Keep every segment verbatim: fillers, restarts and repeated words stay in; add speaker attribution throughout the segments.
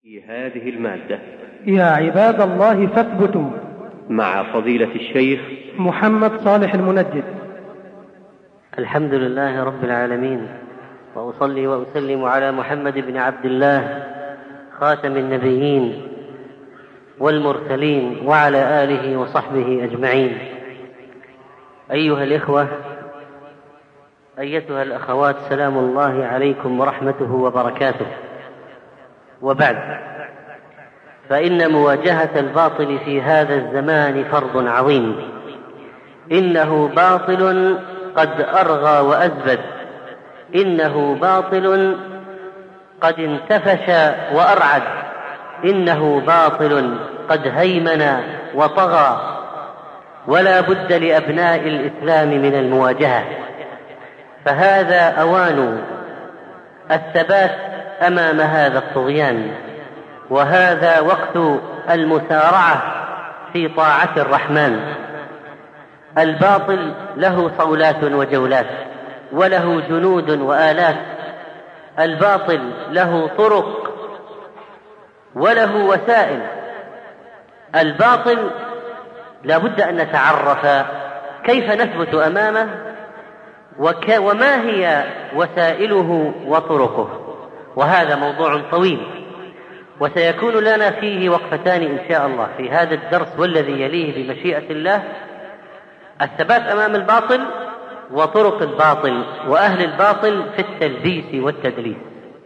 Speaker 1: في هذه المادة.
Speaker 2: يا عباد الله فاثبتوا
Speaker 1: مع فضيلة الشيخ
Speaker 2: محمد صالح المنجد.
Speaker 3: الحمد لله رب العالمين، وأصلي وأسلم على محمد بن عبد الله خاتم النبيين والمرسلين وعلى آله وصحبه أجمعين. أيها الإخوة، أيتها الأخوات، سلام الله عليكم ورحمته وبركاته. وبعد، فإن مواجهة الباطل في هذا الزمان فرض عظيم. إنه باطل قد أرغى وأزبد، إنه باطل قد انتفش وأرعد، إنه باطل قد هيمن وطغى، ولا بد لأبناء الإسلام من المواجهة. فهذا أوان الثبات أمام هذا الطغيان، وهذا وقت المسارعة في طاعة الرحمن. الباطل له صولات وجولات، وله جنود وآلات. الباطل له طرق وله وسائل. الباطل لا بد أن نتعرف كيف نثبت أمامه، وك وما هي وسائله وطرقه، وهذا موضوع طويل، وسيكون لنا فيه وقفتان إن شاء الله في هذا الدرس والذي يليه بمشيئة الله: الثبات أمام الباطل، وطرق الباطل، وأهل الباطل في التلبيس والتدليس.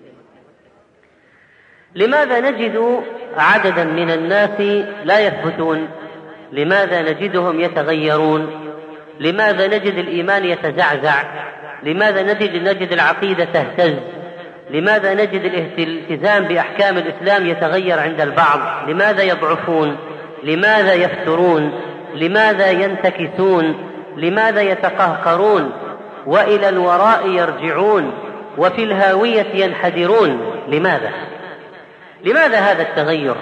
Speaker 3: لماذا نجد عددا من الناس لا يثبتون؟ لماذا نجدهم يتغيرون؟ لماذا نجد الإيمان يتزعزع؟ لماذا نجد, نجد العقيدة تهتز؟ لماذا نجد الالتزام بأحكام الإسلام يتغير عند البعض؟ لماذا يضعفون؟ لماذا يفترون؟ لماذا ينتكسون؟ لماذا يتقهقرون وإلى الوراء يرجعون وفي الهاوية ينحدرون؟ لماذا؟ لماذا هذا التغير؟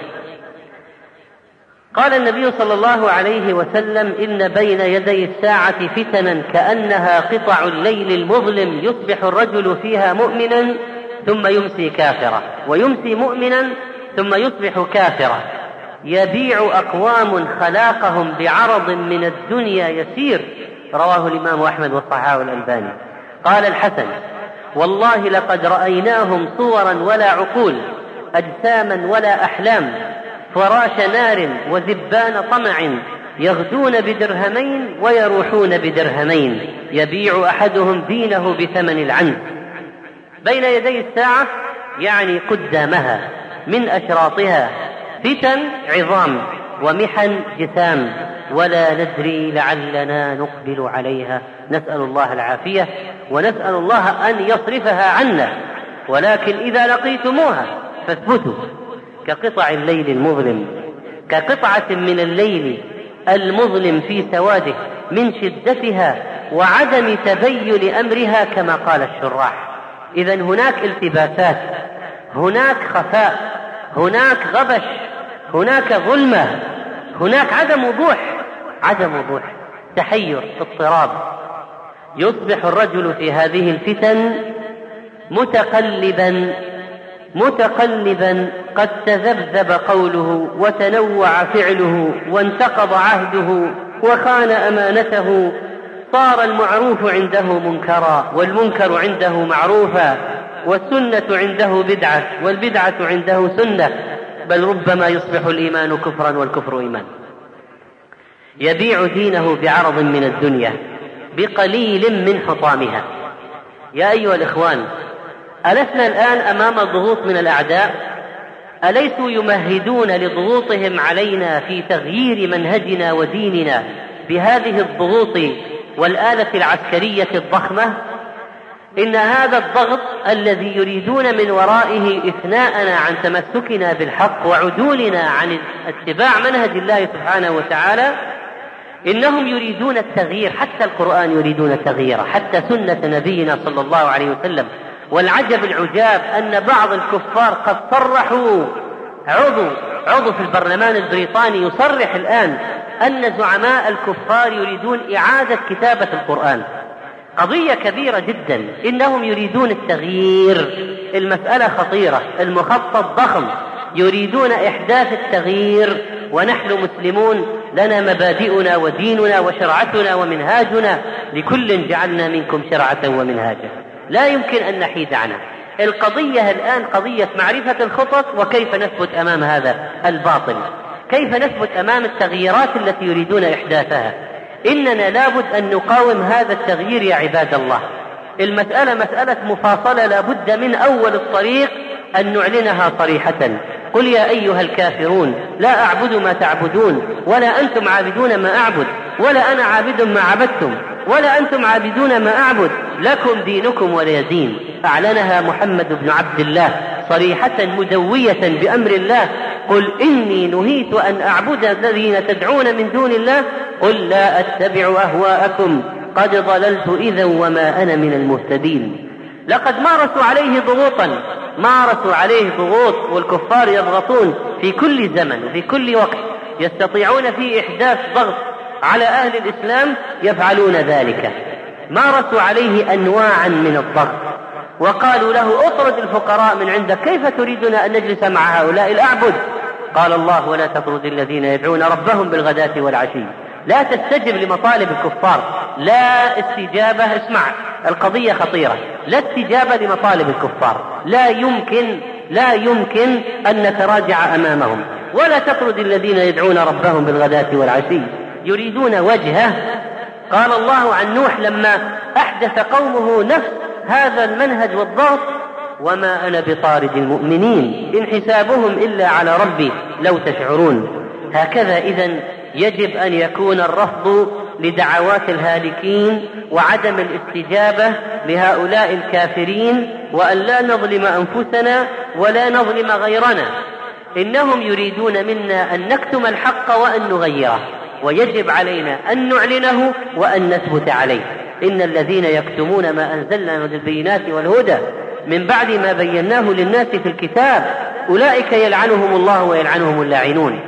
Speaker 3: قال النبي صلى الله عليه وسلم: إن بين يدي الساعة فتنا كأنها قطع الليل المظلم، يصبح الرجل فيها مؤمنا ثم يمسي كافرا، ويمسي مؤمنا ثم يصبح كافرا، يبيع أقوام خلاقهم بعرض من الدنيا يسير. رواه الإمام أحمد والصحاح الألباني. قال الحسن: والله لقد رأيناهم صورا ولا عقول، أجساما ولا أحلام، فراش نار وذبان طمع، يغدون بدرهمين ويروحون بدرهمين، يبيع أحدهم دينه بثمن العنز. بين يدي الساعة يعني قدامها، من أشراطها فتن عظام ومحن جسام، ولا ندري لعلنا نقبل عليها. نسأل الله العافية، ونسأل الله أن يصرفها عنا. ولكن إذا لقيتموها فاثبتوا، كقطع الليل المظلم، كقطعة من الليل المظلم في سواده، من شدتها وعدم تبين أمرها كما قال الشراح. إذن هناك التباسات، هناك خفاء، هناك غبش، هناك ظلمة، هناك عدم وضوح، عدم وضوح، تحير، اضطراب. يصبح الرجل في هذه الفتن متقلبا متقلبا، قد تذبذب قوله وتنوع فعله، وانتقض عهده وخان أمانته، صار المعروف عنده منكرا، والمنكر عنده معروفا، والسنة عنده بدعة، والبدعة عنده سنة، بل ربما يصبح الإيمان كفرا والكفر إيمان. يبيع دينه بعرض من الدنيا بقليل من حطامها. يا أيها الإخوان، ألسنا الآن أمام ضغوط من الأعداء؟ أليسوا يمهدون لضغوطهم علينا في تغيير منهجنا وديننا بهذه الضغوط والآلة العسكرية الضخمة؟ إن هذا الضغط الذي يريدون من ورائه إثناءنا عن تمسكنا بالحق وعدولنا عن اتباع منهج الله سبحانه وتعالى، إنهم يريدون التغيير. حتى القرآن يريدون التغيير، حتى سنة نبينا صلى الله عليه وسلم. والعجب العجاب أن بعض الكفار قد صرحوا، عضو عضو في البرلمان البريطاني يصرح الآن أن زعماء الكفار يريدون إعادة كتابة القرآن. قضية كبيرة جدا، إنهم يريدون التغيير. المسألة خطيرة، المخطط ضخم، يريدون إحداث التغيير، ونحن مسلمون لنا مبادئنا وديننا وشرعتنا ومنهاجنا، لكل جعلنا منكم شرعة ومنهاجا، لا يمكن أن نحيد عنها. القضية الآن قضية معرفة الخطط، وكيف نثبت أمام هذا الباطل، كيف نثبت أمام التغييرات التي يريدون إحداثها. إننا لابد أن نقاوم هذا التغيير يا عباد الله. المسألة مسألة مفاصلة، لابد من أول الطريق أن نعلنها صريحة. قل يا أيها الكافرون لا أعبد ما تعبدون ولا أنتم عابدون ما أعبد ولا أنا عابد ما عبدتم ولا أنتم عابدون ما أعبد، لكم دينكم ولي دين. أعلنها محمد بن عبد الله صريحة مدوية بأمر الله. قل إني نهيت أن أعبد الذين تدعون من دون الله قل لا أتبع أهواءكم قد ضللت إذا وما أنا من المهتدين. لقد مارسوا عليه ضغوطا، مارسوا عليه ضغوط، والكفار يضغطون في كل زمن وفي كل وقت، يستطيعون في إحداث ضغط على أهل الإسلام، يفعلون ذلك. مارسوا عليه أنواعا من الضغط، وقالوا له اطرد الفقراء من عندك، كيف تريدون أن نجلس مع هؤلاء الأعبد؟ قال الله ولا تطرد الذين يدعون ربهم بالغداة والعشي. لا تستجب لمطالب الكفار، لا استجابة. اسمع، القضية خطيرة، لا استجابة لمطالب الكفار، لا يمكن لا يمكن أن نتراجع أمامهم. ولا تطرد الذين يدعون ربهم بالغداة والعشي يريدون وجهه. قال الله عن نوح لما أحدث قومه نفس هذا المنهج والضغط وما أنا بطارد المؤمنين إن حسابهم إلا على ربي لو تشعرون. هكذا إذن يجب أن يكون الرفض لدعوات الهالكين وعدم الاستجابة لهؤلاء الكافرين، وأن لا نظلم أنفسنا ولا نظلم غيرنا. إنهم يريدون منا أن نكتم الحق وأن نغيره، ويجب علينا أن نعلنه وأن نثبت عليه. إن الذين يكتمون ما أنزلنا من البينات والهدى من بعد ما بيناه للناس في الكتاب أولئك يلعنهم الله ويلعنهم اللاعنون.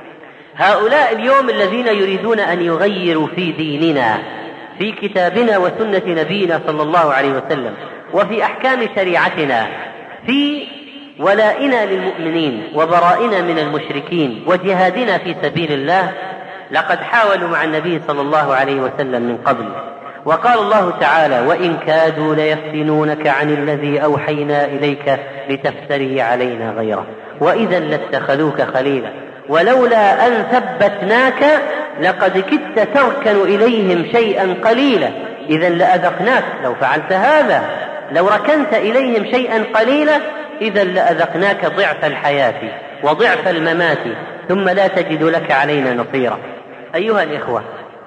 Speaker 3: هؤلاء اليوم الذين يريدون أن يغيروا في ديننا، في كتابنا وسنة نبينا صلى الله عليه وسلم، وفي أحكام شريعتنا، في ولائنا للمؤمنين وبرائنا من المشركين وجهادنا في سبيل الله، لقد حاولوا مع النبي صلى الله عليه وسلم من قبل. وقال الله تعالى وإن كادوا ليفتنونك عن الذي أوحينا إليك لتفتري علينا غيره وإذا لاتخذوك خليلا ولولا أن ثبتناك لقد كدت تركن إليهم شيئا قليلا إذا لأذقناك. لو فعلت هذا، لو ركنت إليهم شيئا قليلا، إذا لأذقناك ضعف الحياة وضعف الممات ثم لا تجد لك علينا نصيرا. أيها الإخوة،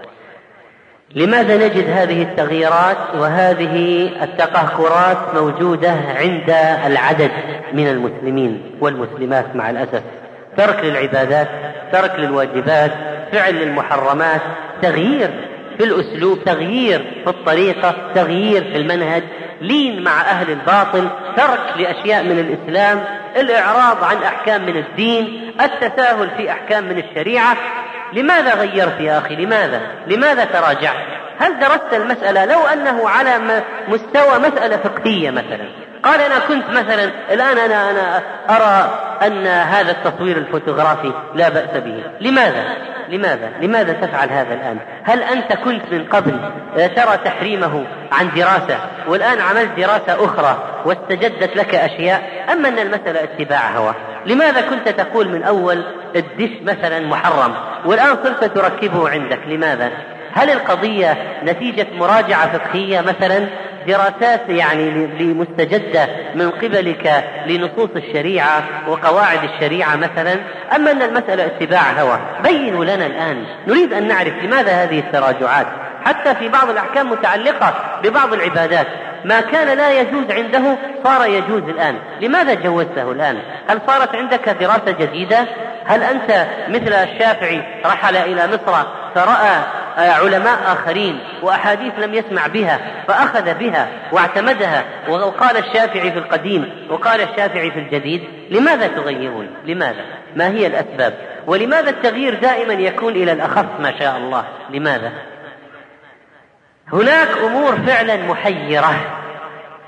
Speaker 3: لماذا نجد هذه التغييرات وهذه التقهقرات موجودة عند العدد من المسلمين والمسلمات؟ مع الأسف ترك للعبادات، ترك للواجبات، فعل للمحرمات، تغيير في الأسلوب، تغيير في الطريقة، تغيير في المنهج، لين مع أهل الباطل، ترك لأشياء من الإسلام، الإعراض عن أحكام من الدين، التساهل في أحكام من الشريعة. لماذا غيرت يا أخي؟ لماذا؟ لماذا تراجعت؟ هل درست المسألة؟ لو أنه على مستوى مسألة فقهية مثلا، قال أنا كنت مثلا الآن أنا, أنا أرى أن هذا التصوير الفوتوغرافي لا بأس به، لماذا؟ لماذا؟ لماذا تفعل هذا الآن؟ هل أنت كنت من قبل ترى تحريمه عن دراسة والآن عملت دراسة أخرى واستجدت لك أشياء، أما أن المسألة اتباع هوى؟ لماذا كنت تقول من أول الدش مثلا محرم والآن صرت تركبه عندك؟ لماذا؟ هل القضية نتيجة مراجعة فقهية مثلا، دراسات يعني لمستجدة من قبلك لنصوص الشريعة وقواعد الشريعة مثلا، أما أن المسألة اتباع هوى؟ بينوا لنا الآن، نريد أن نعرف لماذا هذه التراجعات حتى في بعض الأحكام متعلقة ببعض العبادات. ما كان لا يجوز عنده صار يجوز الآن، لماذا جوزته الآن؟ هل صارت عندك دراسة جديدة؟ هل أنت مثل الشافعي رحل إلى مصر فرأى علماء آخرين وأحاديث لم يسمع بها فأخذ بها واعتمدها، وقال الشافعي في القديم وقال الشافعي في الجديد؟ لماذا تغيرون؟ لماذا؟ ما هي الأسباب؟ ولماذا التغيير دائما يكون إلى الأخف ما شاء الله؟ لماذا؟ هناك أمور فعلا محيرة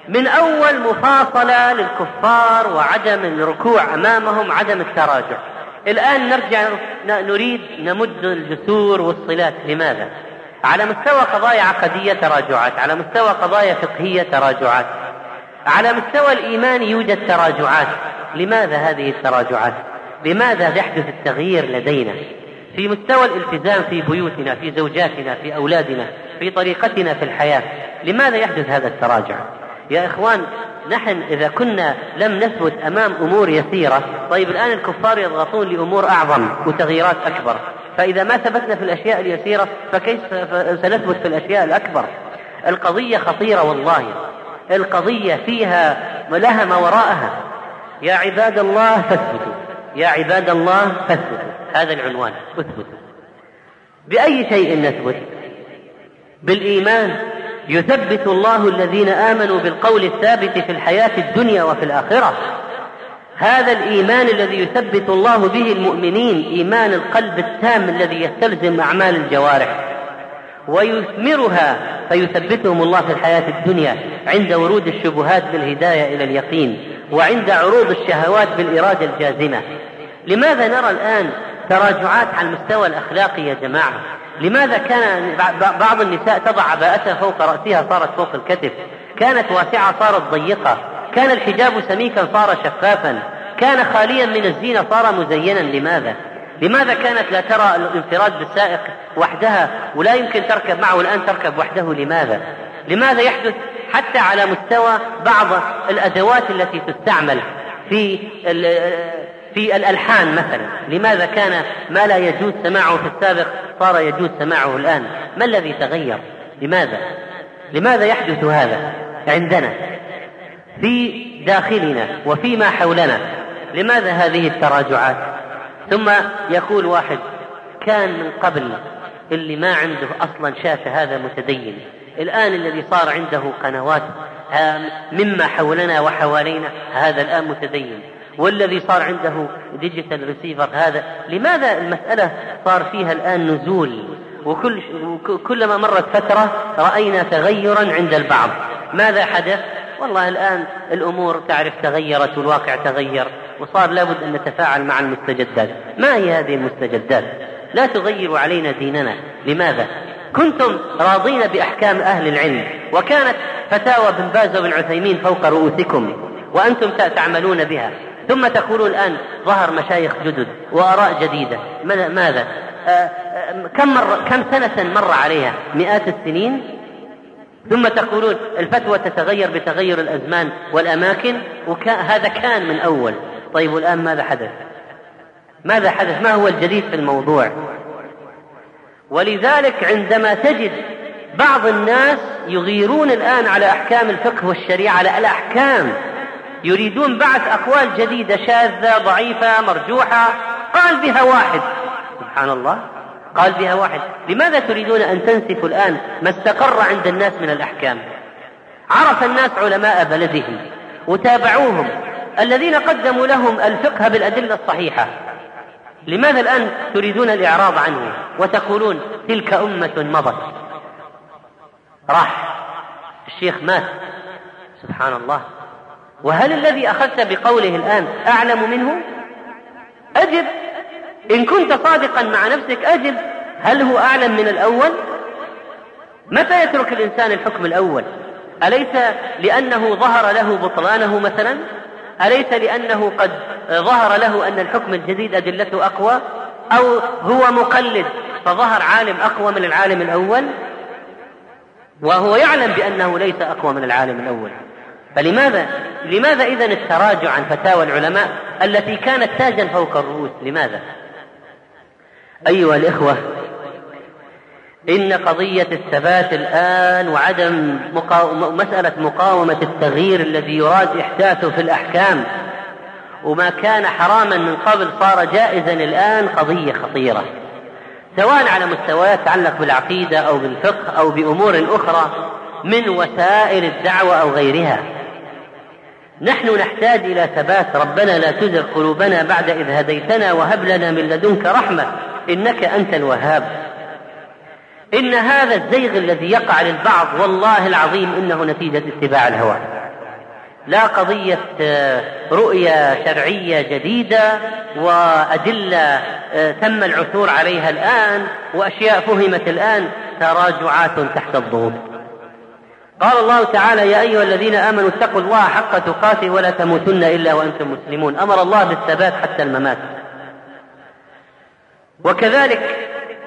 Speaker 3: من أول مفاصلة للكفار وعدم الركوع أمامهم، عدم التراجع. الآن نرجع نريد نمد الجسور والصلات. لماذا؟ على مستوى قضايا عقدية تراجعات، على مستوى قضايا فقهية تراجعات، على مستوى الإيمان يوجد تراجعات. لماذا هذه التراجعات؟ لماذا يحدث التغيير لدينا في مستوى الالتزام في بيوتنا، في زوجاتنا، في أولادنا، في طريقتنا في الحياة؟ لماذا يحدث هذا التراجع؟ يا إخوان، نحن إذا كنا لم نثبت أمام أمور يسيرة، طيب الآن الكفار يضغطون لأمور أعظم وتغييرات أكبر، فإذا ما ثبتنا في الأشياء اليسيرة فكيف سنثبت في الأشياء الأكبر؟ القضية خطيرة والله، القضية فيها لها ما وراءها. يا عباد الله فاثبتوا، يا عباد الله فاثبتوا، هذا العنوان، اثبتوا. بأي شيء نثبت؟ بالإيمان. يثبت الله الذين آمنوا بالقول الثابت في الحياة الدنيا وفي الآخرة. هذا الإيمان الذي يثبت الله به المؤمنين، إيمان القلب التام الذي يستلزم أعمال الجوارح ويثمرها، فيثبتهم الله في الحياة الدنيا عند ورود الشبهات بالهداية إلى اليقين، وعند عروض الشهوات بالإرادة الجازمة. لماذا نرى الآن تراجعات على المستوى الأخلاقي يا جماعة؟ لماذا كان بعض النساء تضع عباءتها فوق رأسها صارت فوق الكتف، كانت واسعة صارت ضيقة، كان الحجاب سميكا صار شفافا، كان خاليا من الزينة صار مزينا؟ لماذا؟ لماذا كانت لا ترى الانفراد بالسائق وحدها ولا يمكن تركب معه، الآن تركب وحده؟ لماذا؟ لماذا يحدث حتى على مستوى بعض الأدوات التي تستعمل في في الألحان مثلا؟ لماذا كان ما لا يجوز سماعه في السابق صار يجوز سماعه الآن؟ ما الذي تغير؟ لماذا؟ لماذا يحدث هذا عندنا في داخلنا وفيما حولنا؟ لماذا هذه التراجعات؟ ثم يقول واحد كان من قبل اللي ما عنده أصلا شاف هذا متدين، الآن الذي صار عنده قنوات مما حولنا وحوالينا هذا الآن متدين، والذي صار عنده ديجيتال ريسيفر هذا. لماذا المسألة صار فيها الآن نزول؟ وكل كلما مرت فترة رأينا تغيرا عند البعض. ماذا حدث؟ والله الآن الأمور تعرف تغيرت والواقع تغير، وصار لابد أن نتفاعل مع المستجدات. ما هي هذه المستجدات؟ لا تغيروا علينا ديننا. لماذا؟ كنتم راضين بأحكام أهل العلم، وكانت فتاوى بن باز وبن عثيمين فوق رؤوسكم وأنتم تعملون بها، ثم تقولون الآن ظهر مشايخ جدد وآراء جديدة. ماذا؟ آآ آآ كم, مرة كم سنة مر عليها؟ مئات السنين. ثم تقولون الفتوى تتغير بتغير الأزمان والأماكن، وهذا كان من أول. طيب والآن ماذا حدث؟ ماذا حدث؟ ما هو الجديد في الموضوع؟ ولذلك عندما تجد بعض الناس يغيرون الآن على أحكام الفقه والشريعة، على الأحكام، يريدون بعث أقوال جديدة شاذة ضعيفة مرجوحة، قال بها واحد، سبحان الله، قال بها واحد. لماذا تريدون أن تنسفوا الآن ما استقر عند الناس من الأحكام؟ عرف الناس علماء بلدهم وتابعوهم الذين قدموا لهم الفقه بالأدلة الصحيحة. لماذا الآن تريدون الإعراض عنه وتقولون تلك أمة مضت؟ راح الشيخ مات، سبحان الله. وهل الذي أخذت بقوله الآن أعلم منه؟ أجب، إن كنت صادقا مع نفسك أجب، هل هو أعلم من الأول؟ متى يترك الإنسان الحكم الأول؟ أليس لأنه ظهر له بطلانه مثلا؟ أليس لأنه قد ظهر له أن الحكم الجديد أدلته أقوى؟ أو هو مقلد فظهر عالم أقوى من العالم الأول وهو يعلم بأنه ليس أقوى من العالم الأول؟ فلماذا لماذا إذن التراجع عن فتاوى العلماء التي كانت تاجا فوق الرؤوس؟ لماذا؟ أيها الإخوة، إن قضية الثبات الآن وعدم مقاومة مسألة مقاومة التغيير الذي يراد إحداثه في الأحكام، وما كان حراما من قبل صار جائزا الآن، قضية خطيرة، سواء على مستويات تتعلق بالعقيدة أو بالفقه أو بأمور أخرى من وسائل الدعوة أو غيرها. نحن نحتاج إلى ثبات. ربنا لا تزغ قلوبنا بعد إذ هديتنا وهب لنا من لدنك رحمة إنك أنت الوهاب. إن هذا الزيغ الذي يقع للبعض والله العظيم إنه نتيجة اتباع الهوى، لا قضية رؤية شرعية جديدة وأدلة تم العثور عليها الآن وأشياء فهمت الآن، تراجعات تحت الضغوط. قال الله تعالى: يا أيها الذين آمنوا اتقوا الله حق تقاته ولا تموتن إلا وأنتم مسلمون. أمر الله بالثبات حتى الممات. وكذلك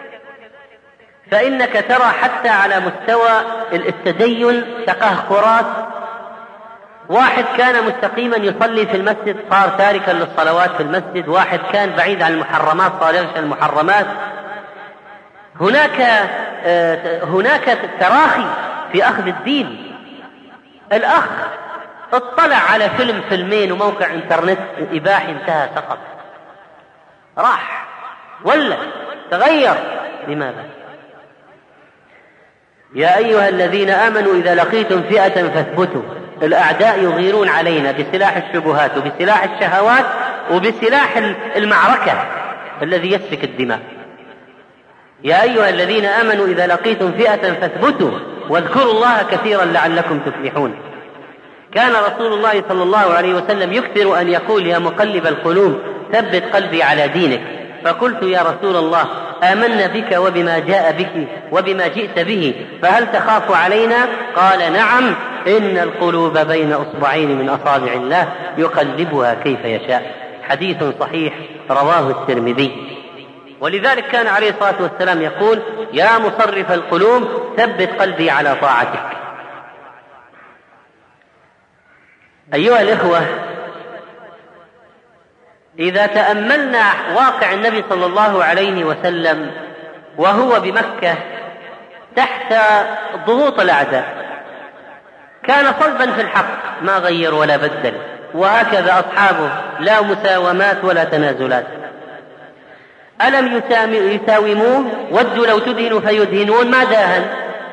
Speaker 3: فإنك ترى حتى على مستوى التدين تقهقرات. واحد كان مستقيما يصلي في المسجد صار تاركا للصلوات في المسجد، واحد كان بعيد عن المحرمات صار يغشى المحرمات. هناك هناك تراخي في أخذ الدين. الأخ اطلع على فيلم فيلمين وموقع انترنت إباحي انتهى سقط، راح ولا تغير. لماذا؟ يا أيها الذين آمنوا إذا لقيتم فئة فاثبتوا. الأعداء يغيرون علينا بسلاح الشبهات وبسلاح الشهوات وبسلاح المعركة الذي يسفك الدماء. يا أيها الذين آمنوا إذا لقيتم فئة فاثبتوا واذكروا الله كثيرا لعلكم تفلحون. كان رسول الله صلى الله عليه وسلم يكثر أن يقول: يا مقلب القلوب ثبت قلبي على دينك. فقلت: يا رسول الله آمنا بك وبما جاء بك وبما جئت به، فهل تخاف علينا؟ قال: نعم، إن القلوب بين أصبعين من أصابع الله يقلبها كيف يشاء. حديث صحيح رواه الترمذي. ولذلك كان عليه الصلاة والسلام يقول: يا مصرف القلوب ثبت قلبي على طاعتك. أيها الإخوة، إذا تأملنا واقع النبي صلى الله عليه وسلم وهو بمكة تحت ضغوط الأعداء، كان صلبا في الحق ما غير ولا بدل، وهكذا أصحابه لا مساومات ولا تنازلات. ألم يساوموه؟ ودوا لو تدهن فيدهنون، ما داهن.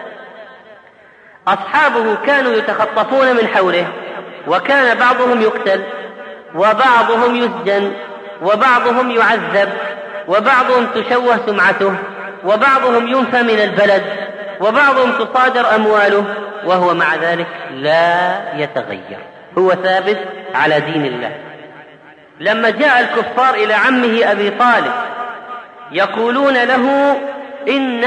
Speaker 3: أصحابه كانوا يتخطفون من حوله، وكان بعضهم يقتل وبعضهم يسجن وبعضهم يعذب وبعضهم تشوه سمعته وبعضهم ينفى من البلد وبعضهم تصادر أمواله، وهو مع ذلك لا يتغير، هو ثابت على دين الله. لما جاء الكفار إلى عمه أبي طالب يقولون له: إن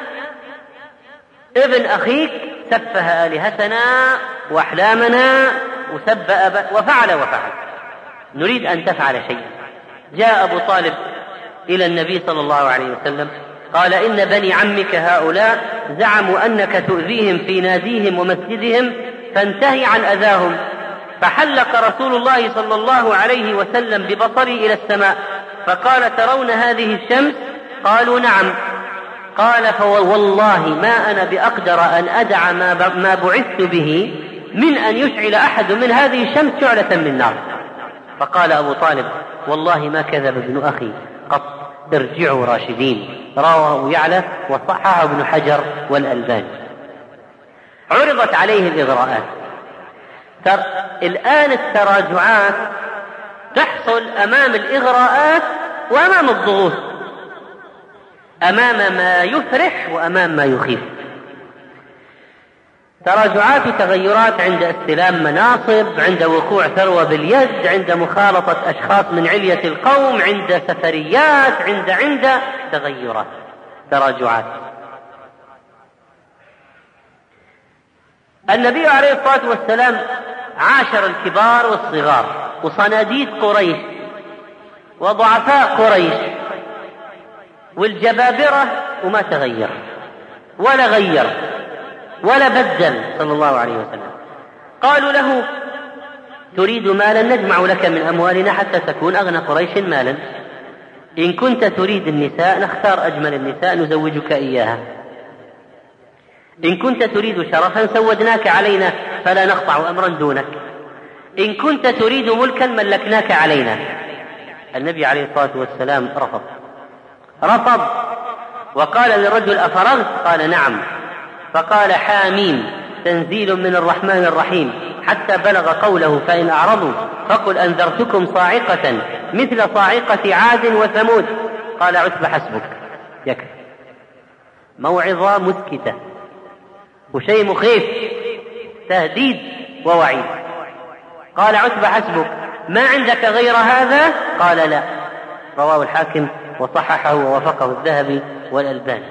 Speaker 3: ابن أخيك سفه آلهتنا وأحلامنا وسب أبا وفعل وفعل، نريد أن تفعل شيء. جاء أبو طالب إلى النبي صلى الله عليه وسلم قال: إن بني عمك هؤلاء زعموا أنك تؤذيهم في ناديهم ومسجدهم فانتهي عن أذاهم. فحلق رسول الله صلى الله عليه وسلم ببصري إلى السماء فقال: ترون هذه الشمس؟ قالوا: نعم. قال: فوالله ما أنا بأقدر أن أدع ما بعثت به من أن يشعل أحد من هذه الشمس شعلة من نار. فقال أبو طالب: والله ما كذب ابن أخي قط، ارجعوا راشدين. رواه يعلى وصححه ابن حجر والألباني. عرضت عليه الإغراءات. تر... الآن التراجعات تحصل أمام الإغراءات وأمام الضغوط، أمام ما يفرح وأمام ما يخيف. تراجعات وتغيرات عند استلام مناصب، عند وقوع ثروة باليد، عند مخالطة أشخاص من علية القوم، عند سفريات، عند عند تغيرات، تراجعات. النبي عليه الصلاة والسلام عاشر الكبار والصغار وصناديد قريش وضعفاء قريش والجبابرة، وما تغير ولا غير ولا بدل صلى الله عليه وسلم. قالوا له: تريد مالا نجمع لك من أموالنا حتى تكون أغنى قريش مالا. إن كنت تريد النساء نختار أجمل النساء نزوجك إياها. إن كنت تريد شرفا سودناك علينا فلا نقطع أمرا دونك. إن كنت تريد ملكا ملكناك علينا. النبي عليه الصلاة والسلام رفض رفض وقال للرجل: أفرغت؟ قال: نعم. فقال: حاميم تنزيل من الرحمن الرحيم، حتى بلغ قوله: فإن أعرضوا فقل أنذرتكم صاعقة مثل صاعقة عاد وثمود. قال عتبة: حسبك، يكفي. موعظة مسكتة وشيء مخيف، تهديد ووعيد. قال عتبة حسبك، ما عندك غير هذا؟ قال لا. رواه الحاكم وصححه ووافقه الذهبي والألباني.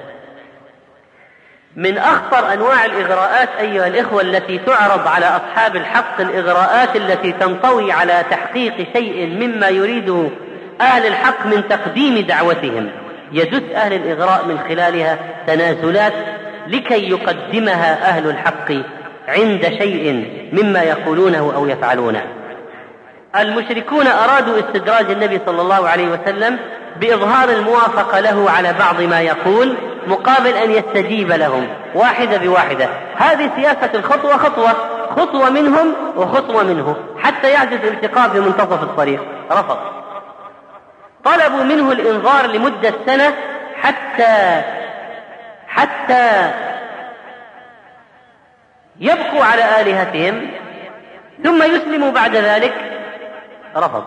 Speaker 3: من أخطر أنواع الإغراءات أيها الإخوة التي تعرض على أصحاب الحق الإغراءات التي تنطوي على تحقيق شيء مما يريده أهل الحق من تقديم دعوتهم. يدس أهل الإغراء من خلالها تنازلات لكي يقدمها أهل الحق عند شيء مما يقولونه أو يفعلونه. المشركون أرادوا استدراج النبي صلى الله عليه وسلم بإظهار الموافقة له على بعض ما يقول مقابل أن يستجيب لهم واحدة بواحدة. هذه سياسة الخطوة خطوة، خطوة منهم وخطوة منه، حتى يعجز الالتقاء في منتصف الطريق. رفض. طلبوا منه الإنظار لمدة سنة حتى حتى يبقوا على آلهتهم ثم يسلموا بعد ذلك. رفض.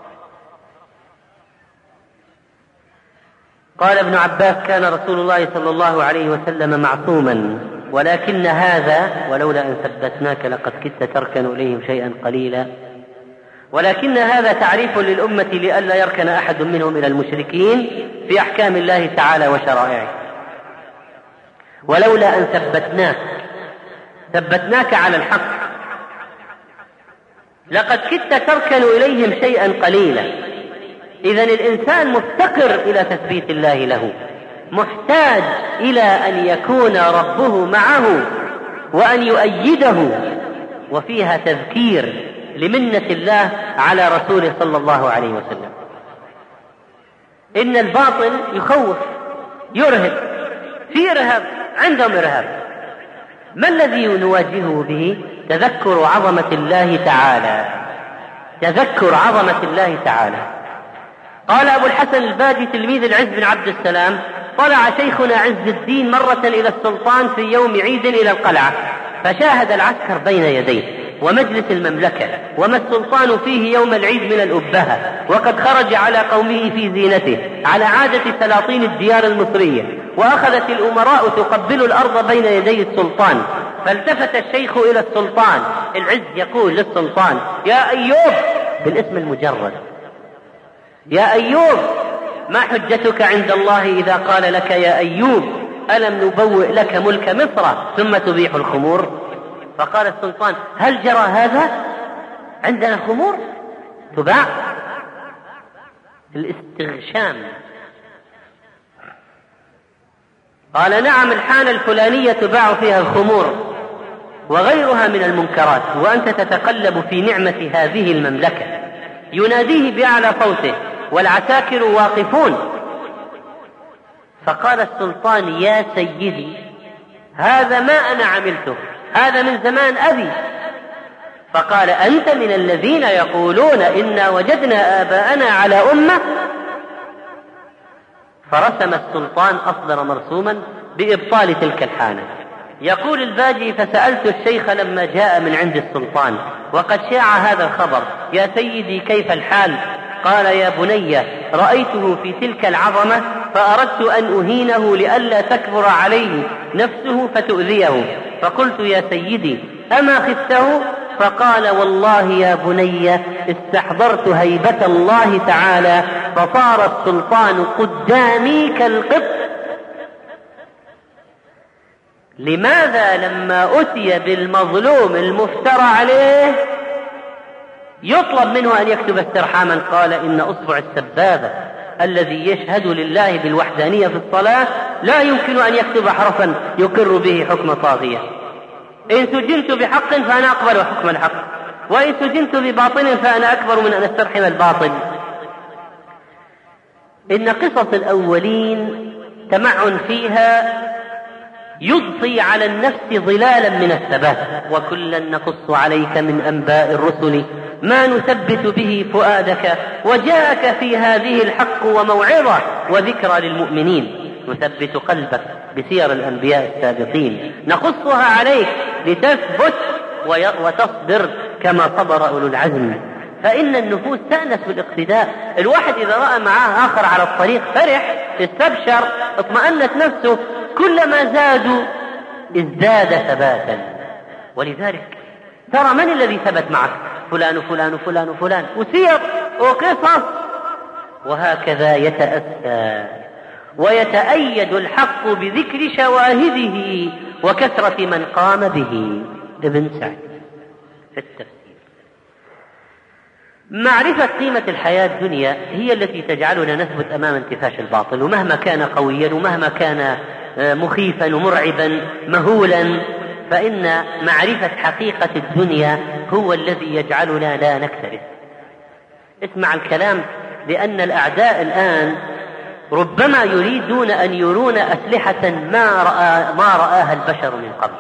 Speaker 3: قال ابن عباس: كان رسول الله صلى الله عليه وسلم معصوما، ولكن هذا ولولا أن ثبتناك لقد كدت تركن إليهم شيئا قليلا، ولكن هذا تعريف للأمة لئلا يركن أحد منهم إلى المشركين في أحكام الله تعالى وشرائعه. ولولا أن ثبتناك ثبتناك على الحق لقد كدت تركن إليهم شيئا قليلا. إذن الإنسان مفتقر إلى تثبيت الله له، محتاج إلى أن يكون ربه معه وأن يؤيده، وفيها تذكير لمنة الله على رسوله صلى الله عليه وسلم. إن الباطل يخوف، يرهب، في إرهاب، عندهم إرهاب. ما الذي نواجهه به؟ تذكر عظمة الله تعالى، تذكر عظمة الله تعالى. قال أبو الحسن الباجي تلميذ العز بن عبد السلام: طلع شيخنا عز الدين مرة إلى السلطان في يوم عيد إلى القلعة، فشاهد العسكر بين يديه ومجلس المملكة وما السلطان فيه يوم العيد من الأبهة، وقد خرج على قومه في زينته على عادة سلاطين الديار المصرية، وأخذت الأمراء تقبل الأرض بين يدي السلطان. فالتفت الشيخ إلى السلطان، العز يقول للسلطان: يا أيوب، بالاسم المجرد، يا أيوب، ما حجتك عند الله إذا قال لك يا أيوب ألم نبوئ لك ملك مصر ثم تبيح الخمور؟ فقال السلطان: هل جرى هذا؟ عندنا خمور تباع؟ الاستغشام. قال: نعم، الحانة الفلانية تباع فيها الخمور وغيرها من المنكرات، وأنت تتقلب في نعمة هذه المملكة. يناديه بأعلى صوته والعساكر واقفون. فقال السلطان: يا سيدي، هذا ما أنا عملته، هذا من زمان أبي. فقال: أنت من الذين يقولون إنا وجدنا آباءنا على أمة؟ فرسم السلطان أصدر مرسوما بإبطال تلك الحانة. يقول الباجي: فسألت الشيخ لما جاء من عند السلطان وقد شاع هذا الخبر: يا سيدي كيف الحال؟ قال: يا بني، رأيته في تلك العظمة فأردت أن أهينه لئلا تكبر عليه نفسه فتؤذيه، فقلت: يا سيدي أما خفته؟ فقال: والله يا بني استحضرت هيبة الله تعالى فصار السلطان قدامي كالقط. لماذا لما أتي بالمظلوم المفترى عليه يطلب منه أن يكتب استرحاما؟ قال: إن أصبع السبابة الذي يشهد لله بالوحدانية في الصلاة لا يمكن أن يكتب حرفا يقر به حكم طاغية. إن سجنت بحق فأنا أقبل حكم الحق، وإن سجنت بباطل فأنا أكبر من أن أسترحم الباطل. إن قصص الأولين تمعن فيها يضفي على النفس ظلالا من الثبات. وكلا نقص عليك من أنباء الرسل ما نثبت به فؤادك، وجاءك في هذه الحق وموعظة وذكرى للمؤمنين. نثبت قلبك بسير الأنبياء السابقين نقصها عليك لتثبت وتصبر كما صبر أولو العزم. فإن النفوس تأنس بالاقتداء. الواحد إذا رأى معاه آخر على الطريق فرح، استبشر، اطمأنت نفسه، كلما زادوا ازداد ثباتا. ولذلك ترى من الذي ثبت معك؟ فلان وفلان وفلان وفلان وسير وقصص، وهكذا يتأسى ويتأيد الحق بذكر شواهده وكثرة من قام به. ابن سعد في التفسير: معرفة قيمة الحياة الدنيا هي التي تجعلنا نثبت أمام انتفاش الباطل، ومهما كان قويا ومهما كان مخيفا ومرعبا مهولا، فإن معرفة حقيقة الدنيا هو الذي يجعلنا لا نكترث. اسمع الكلام، لأن الأعداء الآن ربما يريدون أن يرون أسلحة ما رأى ما رآها البشر من قبل،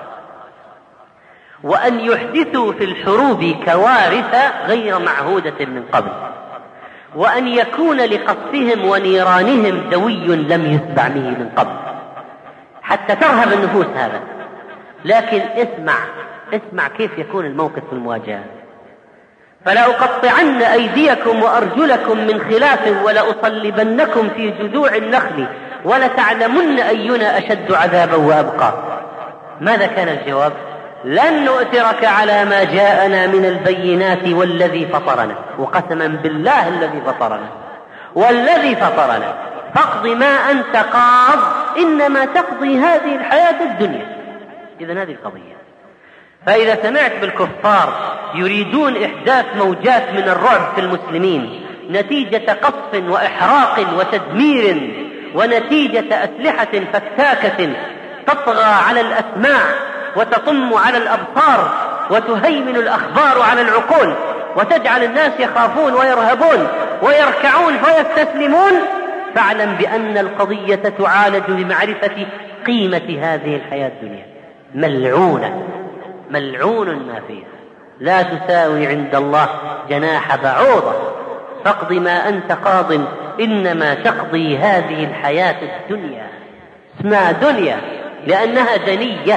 Speaker 3: وأن يحدثوا في الحروب كوارث غير معهودة من قبل، وأن يكون لقصفهم ونيرانهم دوي لم يسبع به من قبل، حتى ترهب النفوس هذا. لكن اسمع اسمع كيف يكون الموقف في المواجهة: فلا أقطعن أيديكم وأرجلكم من خلاف ولأصلبنكم في جذوع النخل ولتعلمن أينا أشد عذابا وأبقى. ماذا كان الجواب؟ لن نؤثرك على ما جاءنا من البينات والذي فطرنا. وقسما بالله الذي فطرنا والذي فطرنا فاقض ما أنت قاض إنما تقضي هذه الحياة الدنيا. إذن هذه القضية. فإذا سمعت بالكفار يريدون إحداث موجات من الرعب في المسلمين نتيجة قصف وإحراق وتدمير، ونتيجة أسلحة فتاكة تطغى على الأسماع وتطم على الأبصار وتهيمن الأخبار على العقول وتجعل الناس يخافون ويرهبون ويركعون ويستسلمون، فاعلم بأن القضية تعالج بمعرفة قيمة هذه الحياة الدنيا. ملعونة ملعون ما فيها، لا تساوي عند الله جناح بعوضة. فاقض ما أنت قاض إنما تقضي هذه الحياة الدنيا. اسمها دنيا لأنها دنية.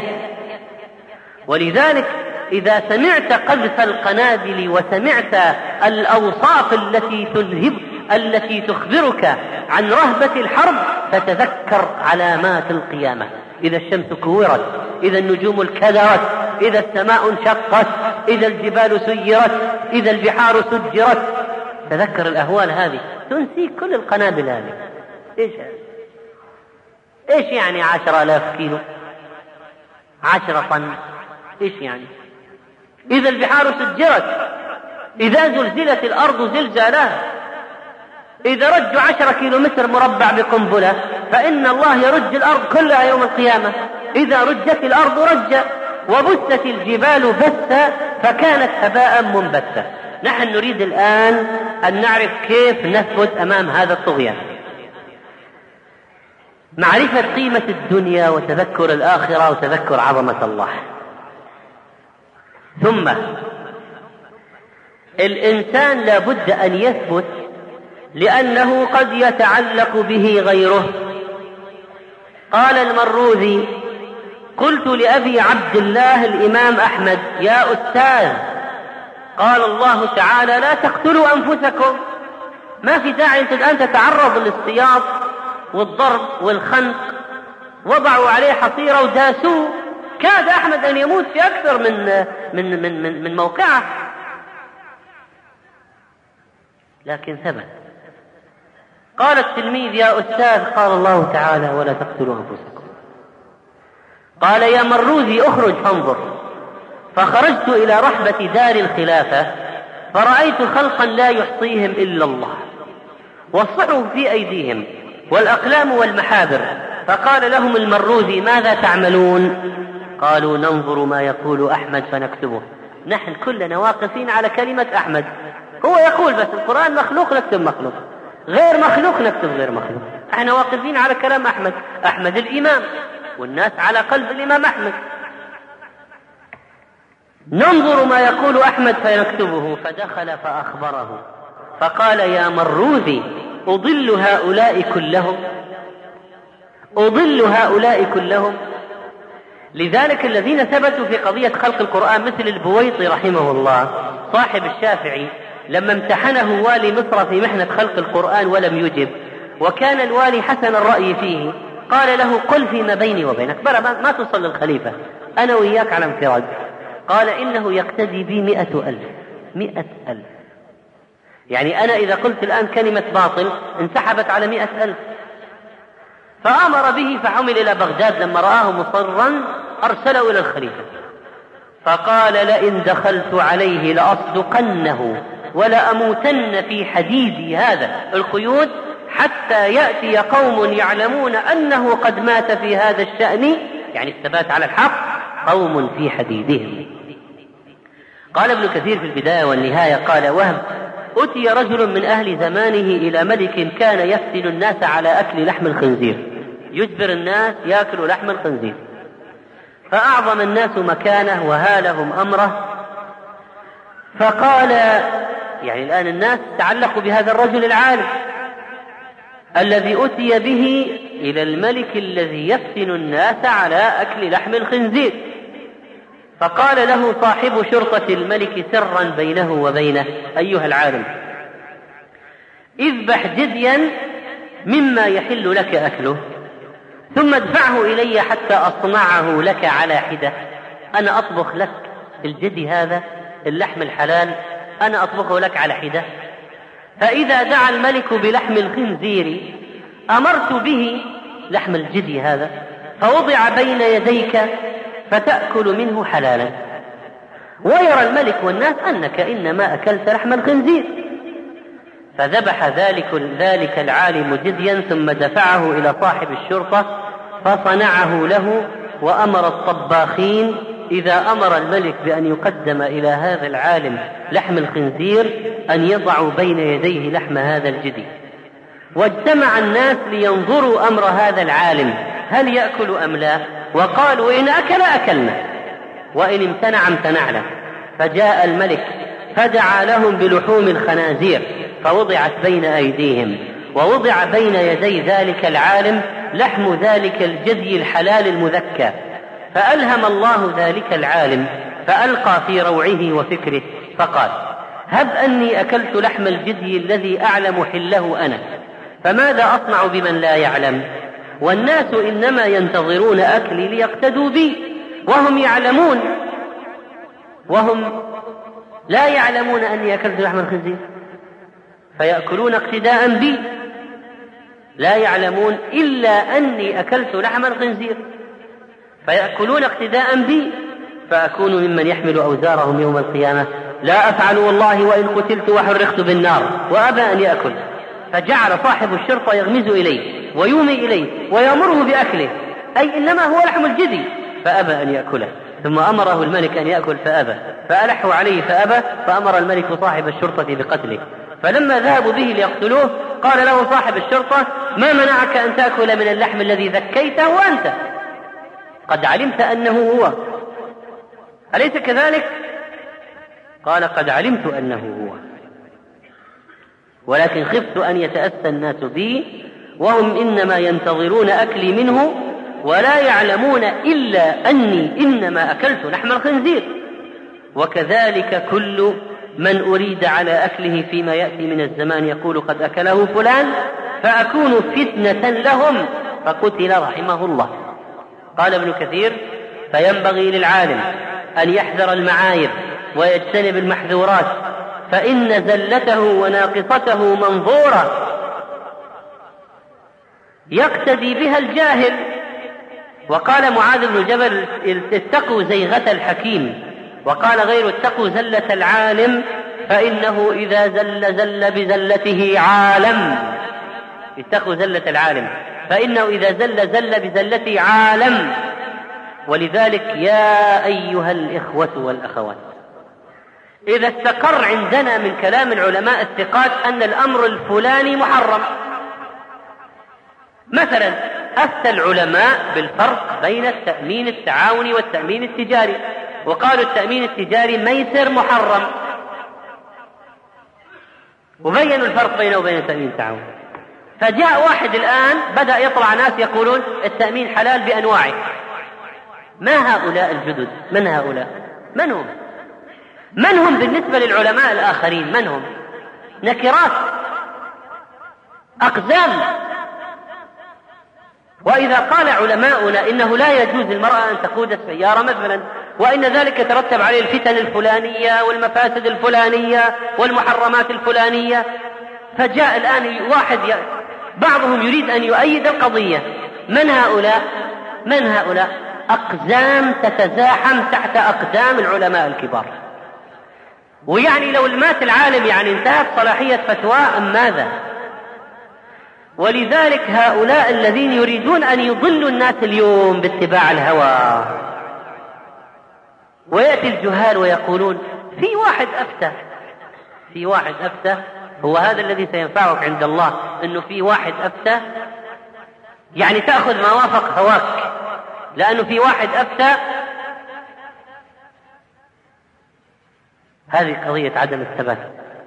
Speaker 3: ولذلك إذا سمعت قذف القنابل وسمعت الأوصاف التي تذهب التي تخبرك عن رهبة الحرب فتذكر علامات القيامة: إذا الشمس كورت، إذا النجوم انكدرت، إذا السماء انشقت، إذا الجبال سيرت، إذا البحار سجرت. تذكر الأهوال هذه تنسيك كل القنابل هذه. إيش إيش يعني عشر آلاف كيلو، عشرة طن؟ إيش يعني؟ إذا البحار سجرت، إذا زلزلت الأرض زلزالها، إذا رجوا عشرة كيلو متر مربع بقنبلة فإن الله يرج الأرض كلها يوم القيامة. إذا رجت الأرض رجا وبثت الجبال بثا فكانت هباء منبثا. نحن نريد الآن أن نعرف كيف نثبت أمام هذا الطغيان. معرفة قيمة الدنيا وتذكر الآخرة وتذكر عظمة الله. ثم الإنسان لا بد أن يثبت لأنه قد يتعلق به غيره. قال المروذي: قلت لأبي عبد الله الإمام أحمد: يا أستاذ، قال الله تعالى: لا تقتلوا أنفسكم. ما في داعي أنت الآن تتعرض للسياط والضرب والخنق. وضعوا عليه حصيرة وداسوه، كاد أحمد أن يموت في أكثر من من من من, من موقعه، لكن ثبت. قال التلميذ: يا أستاذ، قال الله تعالى: ولا تقتلوا أنفسكم. قال: يا مروذي، أخرج فانظر. فخرجت إلى رحبة دار الخلافة فرأيت خلقا لا يحصيهم إلا الله، والصحف في أيديهم والأقلام والمحابر. فقال لهم المروذي: ماذا تعملون؟ قالوا: ننظر ما يقول أحمد فنكتبه. نحن كلنا واقفين على كلمة أحمد. هو يقول بس القرآن مخلوق نكتب مخلوق، غير مخلوق نكتب غير مخلوق. احنا واقفين على كلام أحمد، أحمد الإمام، والناس على قلب الإمام أحمد. ننظر ما يقول أحمد فيكتبه. فدخل فأخبره فقال: يا مروذي، أضل هؤلاء كلهم أضل هؤلاء كلهم لذلك الذين ثبتوا في قضية خلق القرآن مثل البويطي رحمه الله صاحب الشافعي، لما امتحنه والي مصر في محنة خلق القرآن ولم يجب، وكان الوالي حسن الرأي فيه، قال له: قل فيما بيني وبينك، بلا ما توصل للخليفة، أنا وإياك على انفراد. قال: إنه يقتدي بي مئة ألف. مئة ألف. يعني أنا إذا قلت الآن كلمة باطل انسحبت على مئة ألف. فأمر به فحمل إلى بغداد. لما رآه مصرا أرسله إلى الخليفة فقال لئن دخلت عليه لأصدقنه ولأموتن في حديدي هذا القيود حتى يأتي قوم يعلمون أنه قد مات في هذا الشأن، يعني الثبات على الحق، قوم في حديدهم. قال ابن كثير في البداية والنهاية قال وهب أتي رجل من أهل زمانه إلى ملك كان يفتن الناس على أكل لحم الخنزير، يجبر الناس يأكلوا لحم الخنزير، فأعظم الناس مكانه وهالهم أمره. فقال يعني الآن الناس تعلقوا بهذا الرجل العالم الذي أتي به إلى الملك الذي يفتن الناس على أكل لحم الخنزير. فقال له صاحب شرطة الملك سرا بينه وبينه أيها العالم اذبح جديا مما يحل لك أكله ثم ادفعه إلي حتى أصنعه لك على حدة. أنا أطبخ لك الجدي هذا اللحم الحلال، أنا أطبخه لك على حدة. فإذا دعا الملك بلحم الخنزير أمرت به لحم الجدي هذا فوضع بين يديك فتأكل منه حلالا، ويرى الملك والناس أنك إنما أكلت لحم الخنزير. فذبح ذلك, ذلك العالم جديا ثم دفعه إلى صاحب الشرطة فصنعه له، وأمر الطباخين إذا أمر الملك بأن يقدم إلى هذا العالم لحم الخنزير أن يضعوا بين يديه لحم هذا الجدي. واجتمع الناس لينظروا أمر هذا العالم هل يأكل أم لا، وقالوا إن أكل أكلنا وإن امتنع امتنعنا. فجاء الملك فدعا لهم بلحوم الخنازير فوضعت بين أيديهم، ووضع بين يدي ذلك العالم لحم ذلك الجدي الحلال المذكى. فألهم الله ذلك العالم فألقى في روعه وفكره فقال هب أني أكلت لحم الجدي الذي أعلم حله أنا، فماذا أصنع بمن لا يعلم؟ والناس إنما ينتظرون أكلي ليقتدوا بي، وهم يعلمون وهم لا يعلمون أني أكلت لحم الخنزير فيأكلون اقتداء بي، لا يعلمون إلا أني أكلت لحم الخنزير فيأكلون اقتداء بي، فأكون ممن يحمل أوزارهم يوم القيامة. لا أفعل والله وإن قتلت وحرقت بالنار، وأبى أن يأكل. فجعل صاحب الشرطة يغمز إليه ويومي إليه ويأمره بأكله، أي إنما هو لحم الجدي، فأبى أن يأكله. ثم أمره الملك أن يأكل فأبى، فألحوا عليه فأبى، فأمر الملك صاحب الشرطة بقتله. فلما ذهبوا به ليقتلوه قال له صاحب الشرطة ما منعك أن تأكل من اللحم الذي ذكيته وأنت قد علمت أنه هو، أليس كذلك؟ قال قد علمت أنه هو، ولكن خفت أن يتأسى الناس بي وهم إنما ينتظرون أكلي منه ولا يعلمون إلا أني إنما أكلت لحم الخنزير. وكذلك كل من أريد على أكله فيما يأتي من الزمان يقول قد أكله فلان فأكون فتنة لهم فقتل رحمه الله. قال ابن كثير فينبغي للعالم أن يحذر المعايب ويجتنب المحذورات، فإن زلته وناقصته منظورة يقتدي بها الجاهل. وقال معاذ بن جبل اتقوا زيغة الحكيم، وقال غير اتقوا زلة العالم فإنه إذا زل زل بزلته عالم. اتقوا زلة العالم فإنه إذا زل زل بزلته عالم. ولذلك يا أيها الإخوة والأخوات، إذا استقر عندنا من كلام العلماء الثقات أن الأمر الفلاني محرم، مثلا أفتى العلماء بالفرق بين التأمين التعاوني والتأمين التجاري، وقالوا التأمين التجاري ميسر محرم، وبينوا الفرق بينه وبين التأمين التعاوني. فجاء واحد الآن بدأ يطلع ناس يقولون التأمين حلال بأنواعه. ما هؤلاء الجدد؟ من هؤلاء؟ من هم؟ من هم بالنسبة للعلماء الآخرين؟ من هم؟ نكرات، أقزام. وإذا قال علماؤنا إنه لا يجوز المرأة أن تقود السيارة مثلا وإن ذلك يترتب عليه الفتن الفلانية والمفاسد الفلانية والمحرمات الفلانية. فجاء الآن واحد ي... بعضهم يريد أن يؤيد القضية. من هؤلاء؟ من هؤلاء؟ أقزام تتزاحم تحت أقدام العلماء الكبار. ويعني لو مات العالم يعني انتهت صلاحية فتوى أم ماذا؟ ولذلك هؤلاء الذين يريدون أن يضلوا الناس اليوم باتباع الهوى، ويأتي الجهال ويقولون في واحد أفتى، في واحد أفتى، هو هذا الذي سينفعك عند الله، أنه في واحد أفتى، يعني تأخذ ما وافق هواك لأنه في واحد أفتى. هذه قضية عدم الثبات،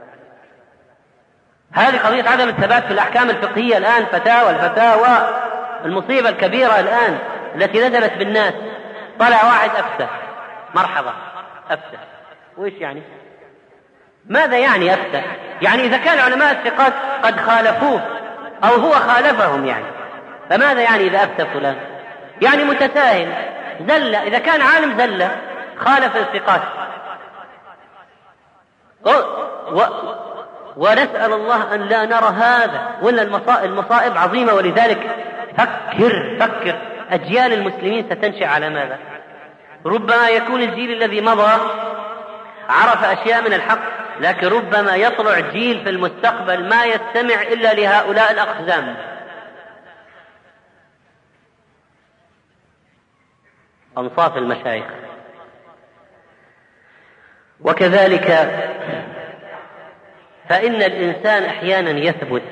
Speaker 3: هذه قضية عدم الثبات في الأحكام الفقهية الآن. فتاوى الفتاوى المصيبة الكبيرة الآن التي نزلت بالناس. طلع واحد أفتى، مرحبا أفتى، وإيش يعني؟ ماذا يعني أفتى؟ يعني إذا كان علماء الثقات قد خالفوه أو هو خالفهم يعني، فماذا يعني إذا أفتى فلان؟ يعني متساهل، زلة، إذا كان عالم زلة خالف الثقات. و... و... ونسأل الله أن لا نرى هذا، ولا المصائب عظيمة. ولذلك فكر فكر أجيال المسلمين ستنشأ على ماذا؟ ربما يكون الجيل الذي مضى عرف أشياء من الحق، لكن ربما يطلع جيل في المستقبل ما يستمع إلا لهؤلاء الأقزام. أنصاف المشايخ. وكذلك فإن الإنسان أحيانا يثبت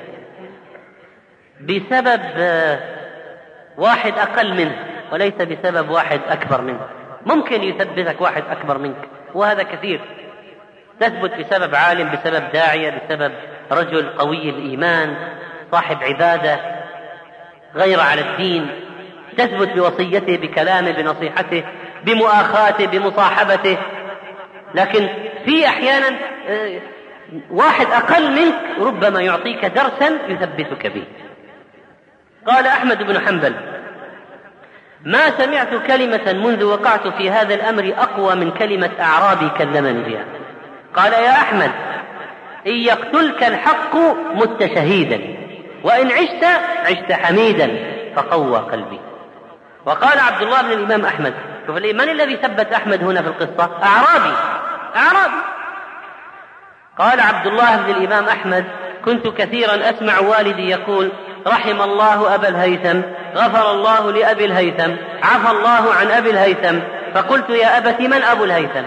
Speaker 3: بسبب واحد أقل منه وليس بسبب واحد أكبر منه. ممكن يثبتك واحد أكبر منك، وهذا كثير. تثبت بسبب عالم، بسبب داعية، بسبب رجل قوي الإيمان صاحب عبادة غير على الدين، تثبت بوصيته، بكلامه، بنصيحته، بمؤاخاته، بمصاحبته. لكن في أحيانا واحد أقل منك ربما يعطيك درسا يثبتك به. قال أحمد بن حنبل: ما سمعت كلمة منذ وقعت في هذا الأمر أقوى من كلمة أعرابي كلمني بها. قال: يا أحمد، إن يقتلك الحق مت شهيدا، وإن عشت عشت حميدا، فقوى قلبي. وقال عبد الله بن الإمام أحمد، شوف من الذي ثبت أحمد هنا في القصة؟ أعرابي أعرابي قال عبد الله بن الإمام أحمد: كنت كثيرا أسمع والدي يقول: رحم الله أبا الهيثم، غفر الله لأبي الهيثم، عفى الله عن أبي الهيثم. فقلت: يا أبت، من أبو الهيثم؟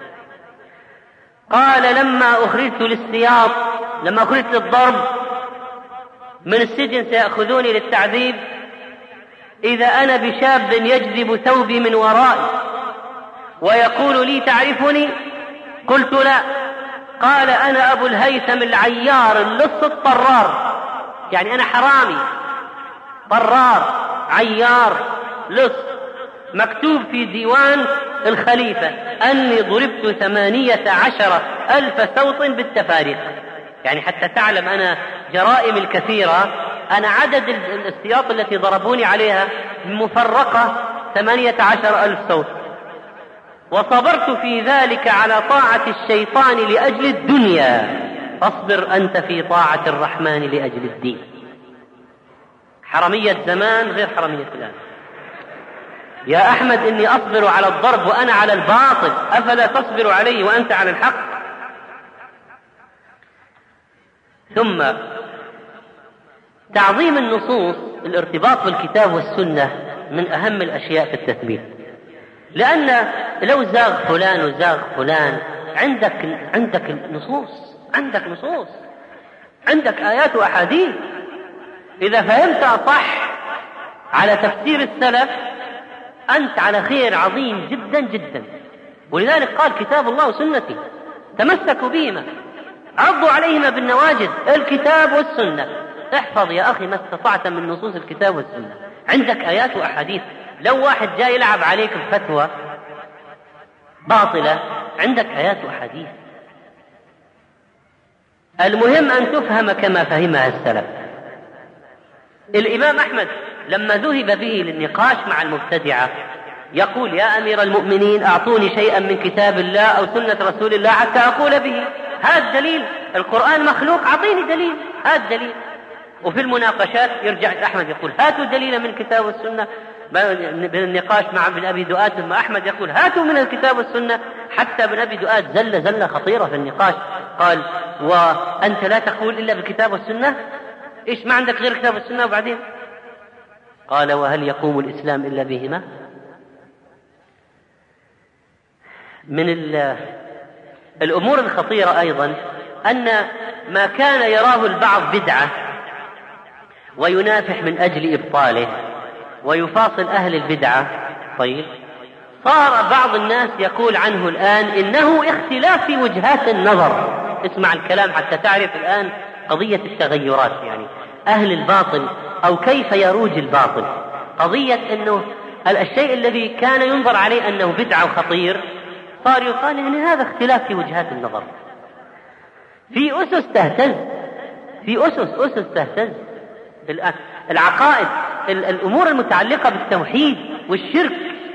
Speaker 3: قال: لما أخرجت للسياط، لما أخرجت للضرب من السجن سيأخذوني للتعذيب، إذا أنا بشاب يجذب ثوبي من ورائي ويقول لي: تعرفني؟ قلت: لا. قال: أنا أبو الهيثم العيار اللص الطرار، يعني أنا حرامي طرار عيار لص. مكتوب في ديوان الخليفة أني ضربت ثمانية عشر ألف سوط بالتفاريق، يعني حتى تعلم أنا جرائم الكثيرة، أنا عدد السياط التي ضربوني عليها مفرقة ثمانية عشر ألف صوت. وصبرت في ذلك على طاعة الشيطان لأجل الدنيا، فاصبر أنت في طاعة الرحمن لأجل الدين. حرمية زمان غير حرمية الآن. يا أحمد، إني أصبر على الضرب وأنا على الباطل، أفلا تصبر عليه وأنت على الحق؟ ثم تعظيم النصوص، الارتباط بالكتاب والسنة من أهم الأشياء في التثبيت. لأن لو زاغ فلان وزاغ فلان، عندك عندك نصوص، عندك نصوص، عندك آيات وأحاديث. إذا فهمت صح على تفسير السلف أنت على خير عظيم جدا جدا. ولذلك قال: كتاب الله وسنتي تمسكوا بهما، عضوا عليهما بالنواجذ، الكتاب والسنة. احفظ يا أخي ما استطعت من نصوص الكتاب والسنة، عندك آيات وأحاديث. لو واحد جاي يلعب عليك بفتوى باطلة، عندك آيات وأحاديث. المهم أن تفهم كما فهمها السلف. الإمام أحمد لما ذهب به للنقاش مع المبتدعة يقول يا أمير المؤمنين أعطوني شيئا من كتاب الله أو سنة رسول الله حتى أقول به، هذا الدليل، القرآن مخلوق، أعطيني دليل، هذا الدليل. وفي المناقشات يرجع أحمد يقول هاتوا دليلا من الكتاب والسنة، بالنقاش مع ابن أبي دؤاد ثم أحمد يقول هاتوا من الكتاب والسنة، حتى ابن أبي دؤاد زل زلة خطيرة في النقاش، قال وأنت لا تقول إلا بالكتاب والسنة؟ إيش ما عندك غير الكتاب والسنة؟ وبعدين قال وهل يقوم الإسلام إلا بهما؟ من الأمور الخطيرة أيضا أن ما كان يراه البعض بدعة وينافح من أجل إبطاله ويفاصل أهل البدعة، طيب صار بعض الناس يقول عنه الآن إنه اختلاف في وجهات النظر. اسمع الكلام حتى تعرف الآن قضية التغيرات، يعني أهل الباطل أو كيف يروج الباطل. قضية أنه الشيء الذي كان ينظر عليه أنه بدعة وخطير صار يقال إن هذا اختلاف في وجهات النظر، في أسس تهتز، في أسس أسس تهتز العقائد، الأمور المتعلقة بالتوحيد والشرك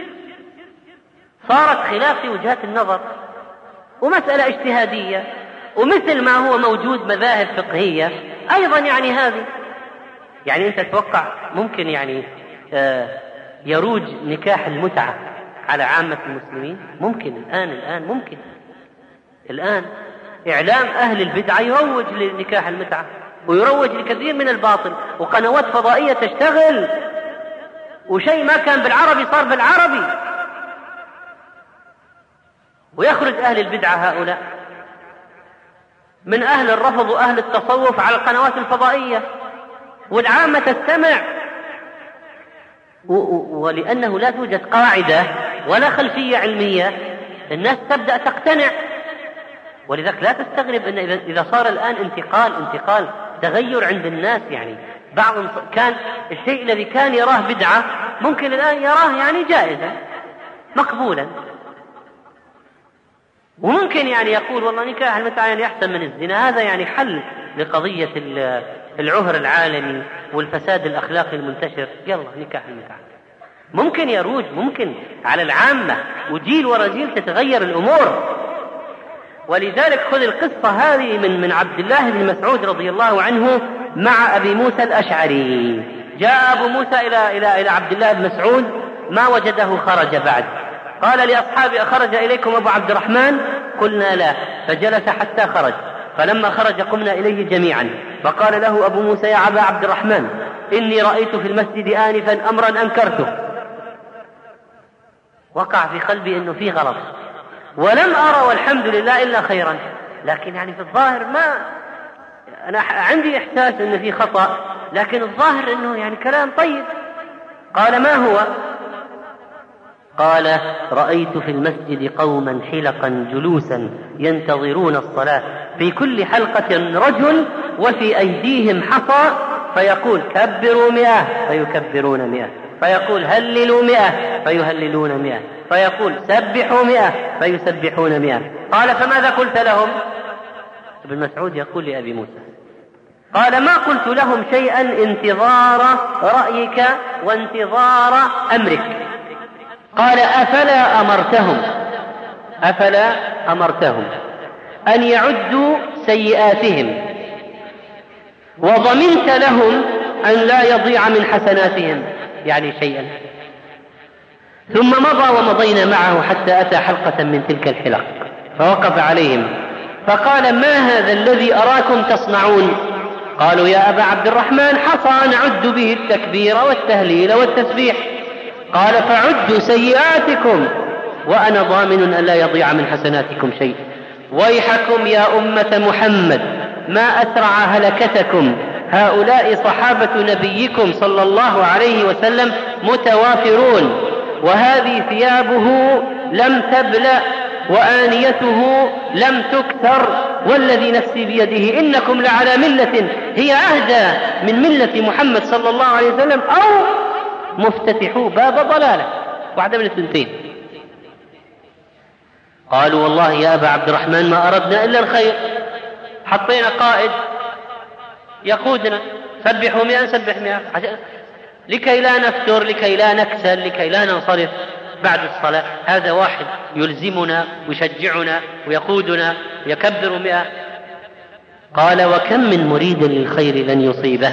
Speaker 3: صارت خلاف في وجهات النظر ومسألة اجتهادية، ومثل ما هو موجود مذاهب فقهية أيضا. يعني هذه يعني أنت تتوقع ممكن يعني آه يروج نكاح المتعة على عامة المسلمين؟ ممكن الآن الآن ممكن الآن إعلام أهل البدعة يروج لنكاح المتعة ويروج لكثير من الباطل، وقنوات فضائية تشتغل، وشيء ما كان بالعربي صار بالعربي، ويخرج أهل البدعة هؤلاء من أهل الرفض وأهل التصوف على القنوات الفضائية، والعامة تستمع، ولأنه لا توجد قاعدة ولا خلفية علمية الناس تبدأ تقتنع. ولذلك لا تستغرب أن إذا صار الآن انتقال انتقال تغير عند الناس، يعني بعض كان الشيء الذي كان يراه بدعة ممكن الآن يراه يعني جائزة مقبولا، وممكن يعني يقول والله نكاح المتعة يعني أحسن من الزنا. هذا يعني حل لقضية العهر العالمي والفساد الأخلاقي المنتشر، يلا نكاح المتعة. ممكن يروج ممكن على العامة، وجيل ورا جيل تتغير الأمور. ولذلك خذ القصة هذه من من عبد الله بن مسعود رضي الله عنه مع أبي موسى الأشعري. جاء أبو موسى إلى إلى إلى عبد الله بن مسعود ما وجده خرج بعد، قال لأصحابي أخرج إليكم أبو عبد الرحمن؟ قلنا لا، فجلس حتى خرج، فلما خرج قمنا إليه جميعا، فقال له أبو موسى يا أبا عبد الرحمن إني رأيت في المسجد آنفا أمرا أنكرته، وقع في قلبي أنه فيه غلط، ولم أرى والحمد لله إلا خيرا، لكن يعني في الظاهر ما أنا عندي إحساس أنه فيه خطأ، لكن الظاهر أنه يعني كلام طيب. قال ما هو؟ قال رأيت في المسجد قوما حلقا جلوسا ينتظرون الصلاة، في كل حلقة رجل وفي أيديهم حصى، فيقول كبروا مئة فيكبرون مئة، فيقول هللوا مئة فيهللون مئة، فيقول سبحوا مئة فيسبحون مئة. قال فماذا قلت لهم؟ ابن مسعود يقول لأبي موسى قال ما قلت لهم شيئا انتظار رأيك وانتظار أمرك. قال أفلا أمرتهم أفلا أمرتهم أن يعدوا سيئاتهم وضمنت لهم أن لا يضيع من حسناتهم يعني شيئا؟ ثم مضى ومضينا معه حتى أتى حلقة من تلك الحلق، فوقف عليهم فقال ما هذا الذي أراكم تصنعون؟ قالوا يا أبا عبد الرحمن حصى نعد به التكبير والتهليل والتسبيح. قال فعدوا سيئاتكم وأنا ضامن أن لا يضيع من حسناتكم شيء. ويحكم يا أمة محمد ما أسرع هلكتكم، هؤلاء صحابة نبيكم صلى الله عليه وسلم متوافرون، وهذه ثيابه لم تبلأ وآنيته لم تكثر، والذي نفسي بيده إنكم لعلى ملة هي أهدى من ملة محمد صلى الله عليه وسلم أو مفتتحوا باب ضلالة، واحدة من الثنتين. قالوا والله يا أبا عبد الرحمن ما أردنا إلا الخير، حطينا قائد يقودنا، سبحوا مئة سبح مئة، لكي لا نفتر، لكي لا نكسل، لكي لا ننصرف. بعد الصلاة. هذا واحد يلزمنا ويشجعنا ويقودنا ويكبر مئة. قال وكم من مريد للخير لن يصيبه.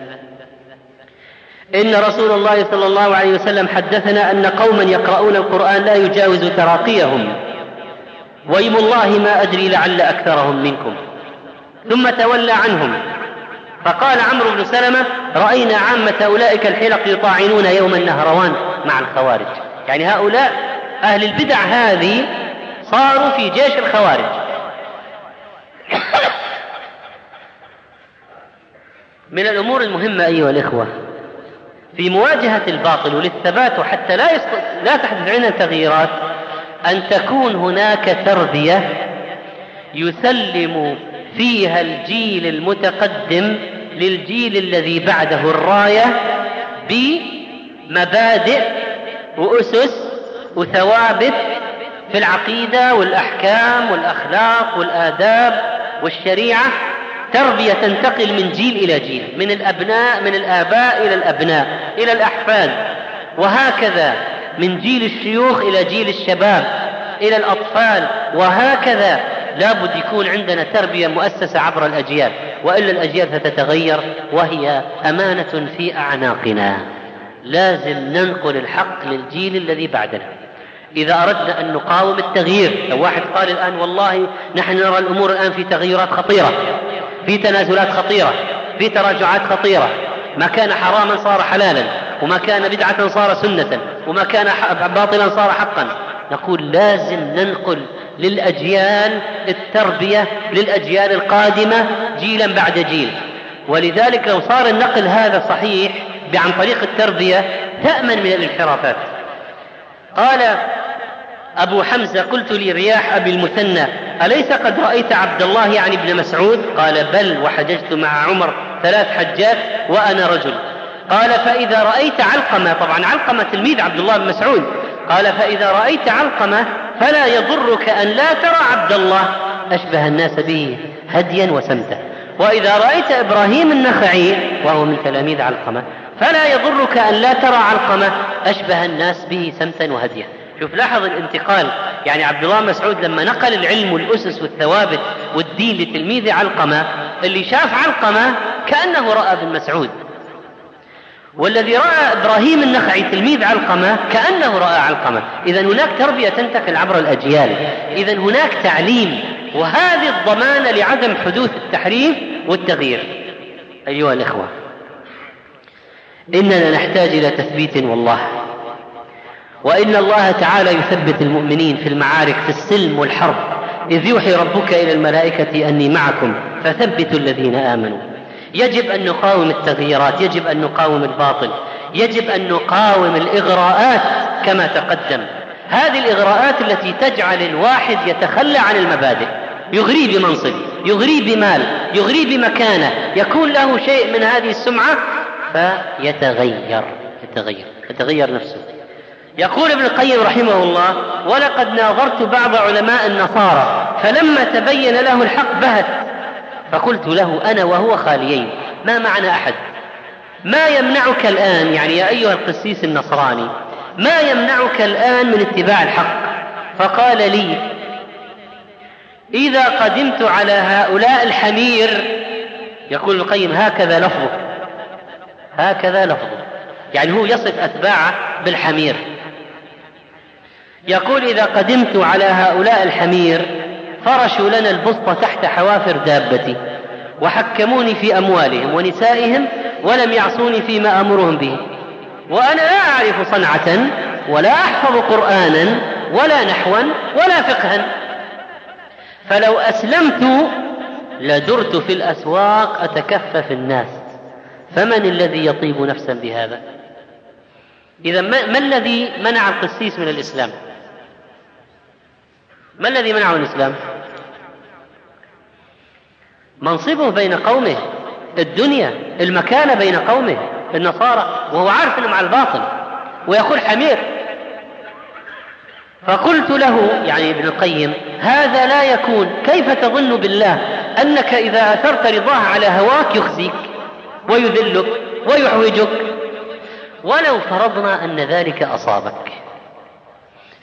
Speaker 3: إن رسول الله صلى الله عليه وسلم حدثنا أن قوما يقرؤون القرآن لا يجاوز تراقيهم، ويم الله ما أدري لعل أكثرهم منكم. ثم تولى عنهم فقال عمرو بن سلمة رأينا عامة أولئك الحلق يطاعنون يوم النهروان مع الخوارج. يعني هؤلاء أهل البدع هذه صاروا في جيش الخوارج. من الأمور المهمة أيها الإخوة في مواجهة الباطل وللثبات وحتى لا, يست... لا تحدث عنا تغييرات أن تكون هناك تربية يسلم فيها الجيل المتقدم للجيل الذي بعده الراية بمبادئ وأسس وثوابت في العقيدة والأحكام والأخلاق والآداب والشريعة، تربية تنتقل من جيل إلى جيل، من الأبناء من الآباء إلى الأبناء إلى الأحفاد، وهكذا من جيل الشيوخ إلى جيل الشباب إلى الأطفال، وهكذا. لابد يكون عندنا تربية مؤسسة عبر الأجيال، وإلا الأجيال ستتغير وهي أمانة في أعناقنا. لازم ننقل الحق للجيل الذي بعدنا إذا أردنا أن نقاوم التغيير. لو واحد قال الآن والله نحن نرى الأمور الآن في تغيرات خطيرة، في تنازلات خطيرة، في تراجعات خطيرة، ما كان حراما صار حلالا، وما كان بدعة صار سنة، وما كان باطلا صار حقا، نقول لازم ننقل للأجيال التربية للأجيال القادمة جيلا بعد جيل. ولذلك لو صار النقل هذا صحيح عن طريق التربية تأمن من الانحرافات. قال أبو حمزة قلت لرياح أبي المثنى أليس قد رأيت عبد الله يعني ابن مسعود؟ قال بل، وحججت مع عمر ثلاث حجات وأنا رجل. قال فإذا رأيت علقمة، طبعا علقمة تلميذ عبد الله بن مسعود، قال فإذا رأيت علقمة فلا يضرك أن لا ترى عبد الله أشبه الناس به هديا وسمتا، وإذا رأيت إبراهيم النخعي وهو من تلاميذ علقمة فلا يضرك أن لا ترى علقمة أشبه الناس به سمتا وهديا. شوف لاحظ الانتقال، يعني عبد الله مسعود لما نقل العلم والأسس والثوابت والدين لتلميذ علقمة، اللي شاف علقمة كأنه رأى ابن مسعود، والذي رأى إبراهيم النخعي تلميذ علقمة كأنه رأى علقمة. إذن هناك تربية تنتقل عبر الأجيال، إذن هناك تعليم، وهذه الضمانة لعدم حدوث التحريف والتغيير. أيها الإخوة إننا نحتاج إلى تثبيت والله، وإن الله تعالى يثبت المؤمنين في المعارك في السلم والحرب، إذ يوحي ربك إلى الملائكة أني معكم فثبتوا الذين آمنوا. يجب أن نقاوم التغييرات، يجب أن نقاوم الباطل، يجب أن نقاوم الإغراءات كما تقدم، هذه الإغراءات التي تجعل الواحد يتخلى عن المبادئ، يغري بمنصب، يغري بمال، يغري بمكانة، يكون له شيء من هذه السمعة فيتغير يتغير يتغير نفسه. يقول ابن القيم رحمه الله ولقد ناظرت بعض علماء النصارى فلما تبين له الحق بهت، فقلت له أنا وهو خاليين ما معنا أحد، ما يمنعك الآن، يعني يا أيها القسيس النصراني ما يمنعك الآن من اتباع الحق؟ فقال لي إذا قدمت على هؤلاء الحمير، يقول ابن القيم هكذا لفظه هكذا لفظه يعني هو يصف أتباعه بالحمير، يقول إذا قدمت على هؤلاء الحمير فرشوا لنا البسط تحت حوافر دابتي وحكموني في أموالهم ونسائهم ولم يعصوني فيما أمرهم به، وأنا لا أعرف صنعة ولا أحفظ قرآنا ولا نحوا ولا فقها، فلو أسلمت لدرت في الأسواق أتكفف الناس، فمن الذي يطيب نفسا بهذا؟ إذا ما الذي منع القسيس من الإسلام؟ ما الذي منعه من الإسلام؟ منصبه بين قومه، الدنيا، المكانة بين قومه النصارى، وهو عارف أنه مع الباطل ويقول حمير. فقلت له يعني ابن القيم هذا لا يكون، كيف تظن بالله أنك إذا أثرت رضاه على هواك يخزيك ويذلك ويحوجك؟ ولو فرضنا أن ذلك أصابك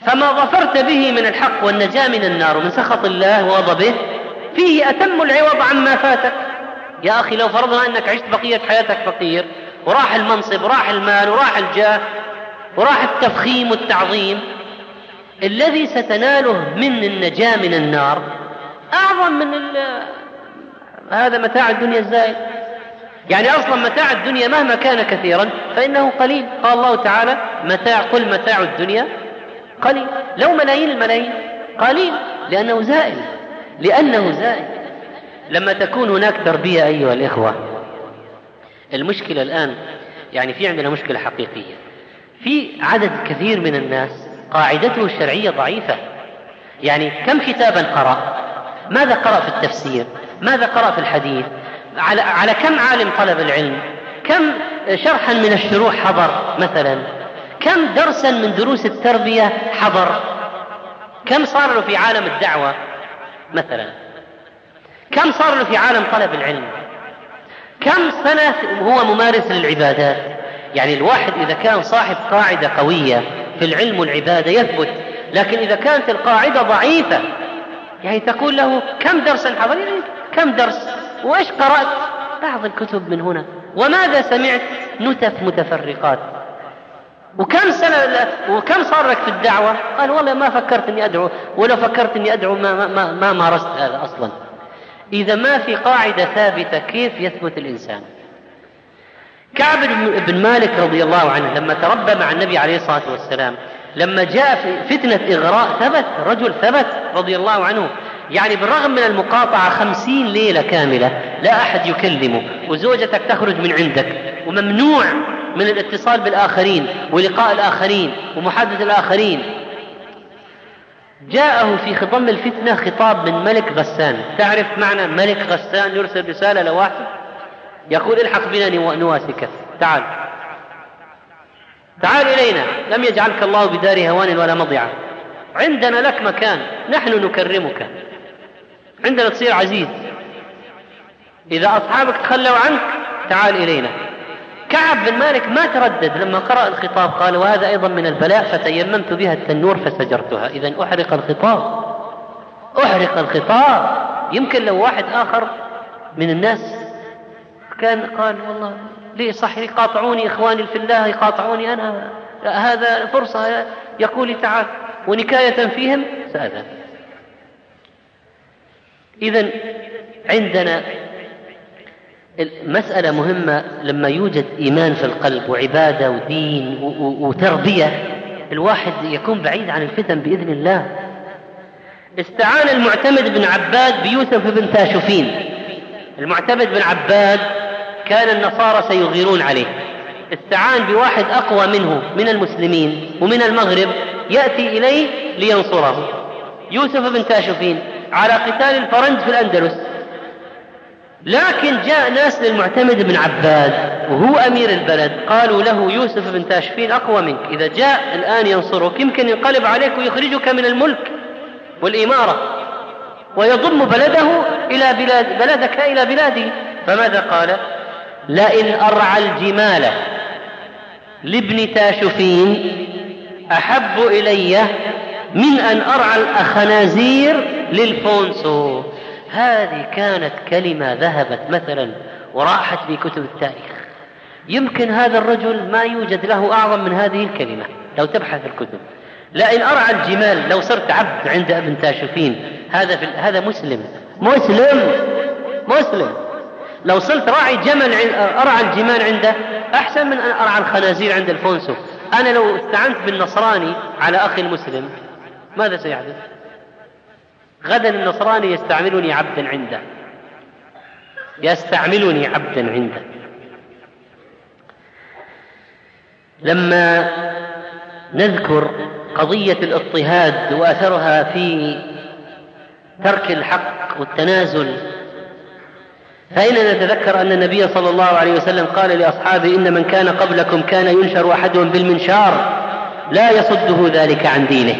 Speaker 3: فما ظفرت به من الحق والنجاة من النار ومن سخط الله وغضبه فيه أتم العوض عما فاتك. يا أخي لو فرضنا أنك عشت بقية حياتك فقير وراح المنصب وراح المال وراح الجاه وراح التفخيم والتعظيم، الذي ستناله من النجاة من النار أعظم من هذا متاع الدنيا الزائد. يعني أصلا متاع الدنيا مهما كان كثيرا فإنه قليل. قال الله تعالى متاع قل متاع الدنيا قليل. لو ملايين الملايين قليل لأنه زائل لأنه زائل. لما تكون هناك تربية أيها الإخوة، المشكلة الآن يعني في عندنا مشكلة حقيقية، في عدد كثير من الناس قاعدته الشرعية ضعيفة. يعني كم كتابا قرأ؟ ماذا قرأ في التفسير؟ ماذا قرأ في الحديث؟ على, على كم عالم طلب العلم؟ كم شرحا من الشروح حضر مثلا؟ كم درسا من دروس التربية حضر؟ كم صار له في عالم الدعوة مثلا؟ كم صار له في عالم طلب العلم؟ كم سنة هو ممارس للعبادات؟ يعني الواحد إذا كان صاحب قاعدة قوية في العلم والعبادة يثبت، لكن إذا كانت القاعدة ضعيفة يعني تقول له كم درسا حضر؟ يعني كم درس؟ وإيش قرأت؟ بعض الكتب من هنا. وماذا سمعت؟ نتف متفرقات. وكم سنة وكم صار لك في الدعوة؟ قال والله ما فكرت إني أدعو، ولو فكرت إني أدعو ما, ما, ما مارست هذا أصلا. إذا ما في قاعدة ثابتة كيف يثبت الإنسان؟ كعب بن مالك رضي الله عنه لما تربى مع النبي عليه الصلاة والسلام، لما جاء في فتنة إغراء ثبت، رجل ثبت رضي الله عنه. يعني بالرغم من المقاطعة خمسين ليلة كاملة لا أحد يكلمه، وزوجتك تخرج من عندك، وممنوع من الاتصال بالآخرين ولقاء الآخرين ومحادثة الآخرين. جاءه في خضم الفتنة خطاب من ملك غسان. تعرف معنى ملك غسان؟ يرسل رسالة لواحد يقول الحق بنا نواسك، تعال تعال إلينا، لم يجعلك الله بدار هوان ولا مضيعة، عندنا لك مكان، نحن نكرمك، عندنا تصير عزيز، إذا أصحابك تخلوا عنك تعال إلينا. كعب بن مالك ما تردد لما قرأ الخطاب، قال وهذا أيضا من البلاء فتيممت بها التنور فسجرتها. إذن أحرق الخطاب، أحرق الخطاب. يمكن لو واحد آخر من الناس كان قال والله ليه صح يقاطعوني إخواني في الله، يقاطعوني أنا، هذا فرصة يقول لي تعال، ونكاية فيهم سأذهب. إذن عندنا مسألة مهمة، لما يوجد إيمان في القلب وعبادة ودين وتربية الواحد يكون بعيد عن الفتن بإذن الله. استعان المعتمد بن عباد بيوسف بن تاشفين. المعتمد بن عباد كان النصارى سيغيرون عليه، استعان بواحد أقوى منه من المسلمين ومن المغرب يأتي إليه لينصره، يوسف بن تاشفين، على قتال الفرنج في الأندلس. لكن جاء ناس للمعتمد بن عباد وهو أمير البلد قالوا له يوسف بن تاشفين أقوى منك، إذا جاء الآن ينصرك يمكن ينقلب عليك ويخرجك من الملك والإمارة ويضم بلده إلى بلاد بلدك إلى بلاده. فماذا قال؟ لئن أرعى الجمال لابن تاشفين أحب إلي من أن أرعى الخنازير للفونسو. هذه كانت كلمة ذهبت مثلا وراحت في كتب التاريخ. يمكن هذا الرجل ما يوجد له أعظم من هذه الكلمة لو تبحث الكتب. لئن أرعى الجمال، لو صرت عبد عند ابن تاشفين، هذا في هذا مسلم مسلم مسلم لو صرت راعي جمل أرعى الجمال عنده أحسن من أن أرعى الخنازير عند الفونسو. أنا لو استعنت بالنصراني على أخي المسلم ماذا سيحدث؟ غدا النصراني يستعملني عبدا عنده، يستعملني عبدا عنده. لما نذكر قضية الاضطهاد وأثرها في ترك الحق والتنازل، فإننا نتذكر أن النبي صلى الله عليه وسلم قال لأصحابه إن من كان قبلكم كان ينشر أحدهم بالمنشار لا يصده ذلك عن دينه.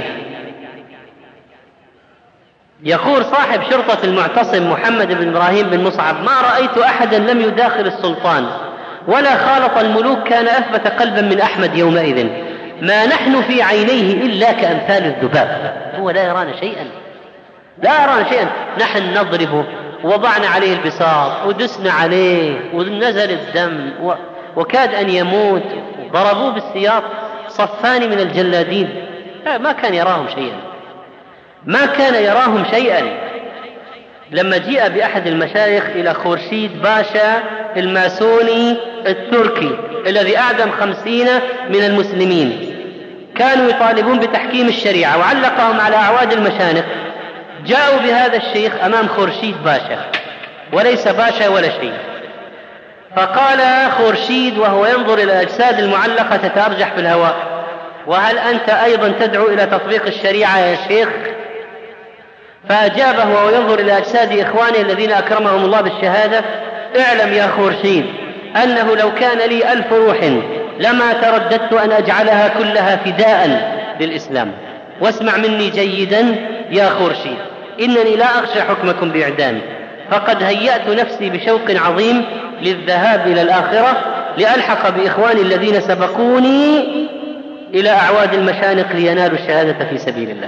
Speaker 3: يقول صاحب شرطة المعتصم محمد بن إبراهيم بن مصعب ما رأيت أحدا لم يداخل السلطان ولا خالط الملوك كان أثبت قلبا من أحمد يومئذ، ما نحن في عينيه إلا كأمثال الذباب، هو لا يرانا شيئا، لا يرانا شيئا. نحن نضربه، ووضعنا عليه البساط ودسنا عليه ونزل الدم وكاد أن يموت، ضربوه بالسياط صفان من الجلادين، ما كان يراهم شيئا، ما كان يراهم شيئا. لما جاء بأحد المشايخ إلى خورشيد باشا الماسوني التركي الذي أعدم خمسين من المسلمين، كانوا يطالبون بتحكيم الشريعة وعلقهم على أعواد المشانق، جاءوا بهذا الشيخ أمام خورشيد باشا وليس باشا ولا شيء، فقال خورشيد وهو ينظر إلى الأجساد المعلقة تتأرجح في الهواء: وهل أنت أيضا تدعو إلى تطبيق الشريعة يا شيخ؟ فأجابه وهو ينظر إلى أجساد إخوانه الذين أكرمهم الله بالشهادة: اعلم يا خورشيد أنه لو كان لي ألف روح لما ترددت أن أجعلها كلها فداء للإسلام. واسمع مني جيدا يا خورشيد، إنني لا أخشى حكمكم بإعدامي، فقد هيأت نفسي بشوق عظيم للذهاب إلى الآخرة لألحق بإخواني الذين سبقوني إلى أعواد المشانق لينالوا الشهادة في سبيل الله.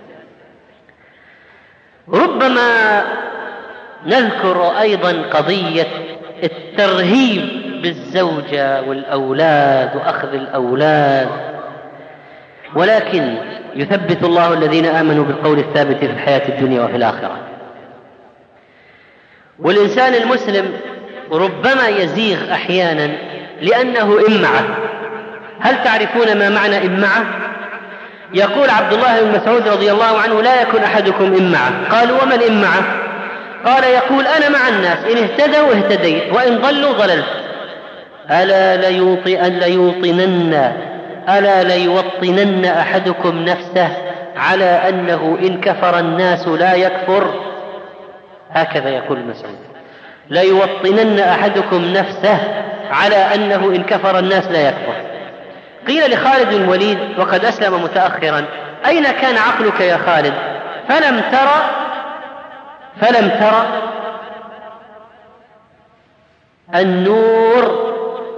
Speaker 3: ربما نذكر أيضا قضية الترهيب بالزوجة والأولاد وأخذ الأولاد، ولكن يثبت الله الذين آمنوا بالقول الثابت في الحياة الدنيا وفي الآخرة. والإنسان المسلم ربما يزيغ أحيانا لأنه إمعة. هل تعرفون ما معنى إمعة؟ يقول عبد الله بن مسعود رضي الله عنه: لا يكن أحدكم إمعة. قالوا: وما الإمعة؟ قال: يقول أنا مع الناس، إن اهتدوا اهتديت وإن ضلوا ضللت. ألا ليوطئن ليوطنن ألا ليوطنن أحدكم نفسه على أنه إن كفر الناس لا يكفر. هكذا يقول مسعود: ليوطنن أحدكم نفسه على أنه إن كفر الناس لا يكفر. قيل لخالد بن الوليد وقد أسلم متأخرا: أين كان عقلك يا خالد؟ فلم ترى فلم ترى النور،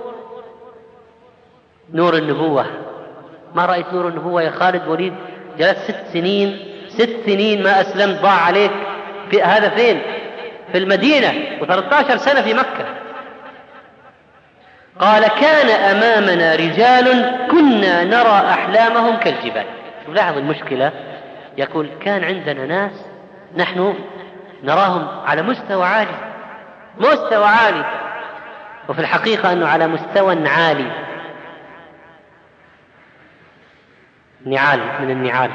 Speaker 3: نور النبوة. ما رأيت نور النبوة يا خالد وليد؟ جلست ست سنين ست سنين ما أسلمت، ضاع عليك. في هذا فين؟ في المدينة، وثلاثة عشر سنة في مكة. قال: كان أمامنا رجال كنا نرى أحلامهم كالجبال. لاحظ المشكلة، يقول: كان عندنا ناس نحن نراهم على مستوى عالي، مستوى عالي، وفي الحقيقة أنه على مستوى عالي، نعال من النعال.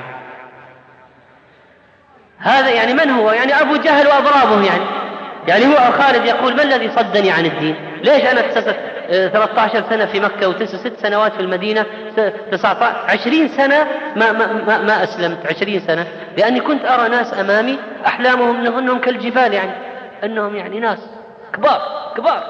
Speaker 3: هذا يعني من هو؟ يعني أبو جهل وأضرابه. يعني يعني هو خالد يقول: ما الذي صدني عن الدين؟ ليش أنا اكتسبت ثلاثة عشر سنة في مكة وتسع ست سنوات في المدينة، تسعة عشر عشرين سنة ما, ما, ما, ما أسلمت؟ عشرين سنة لأني كنت أرى ناس أمامي أحلامهم نظنهم كالجبال، يعني أنهم يعني ناس كبار كبار.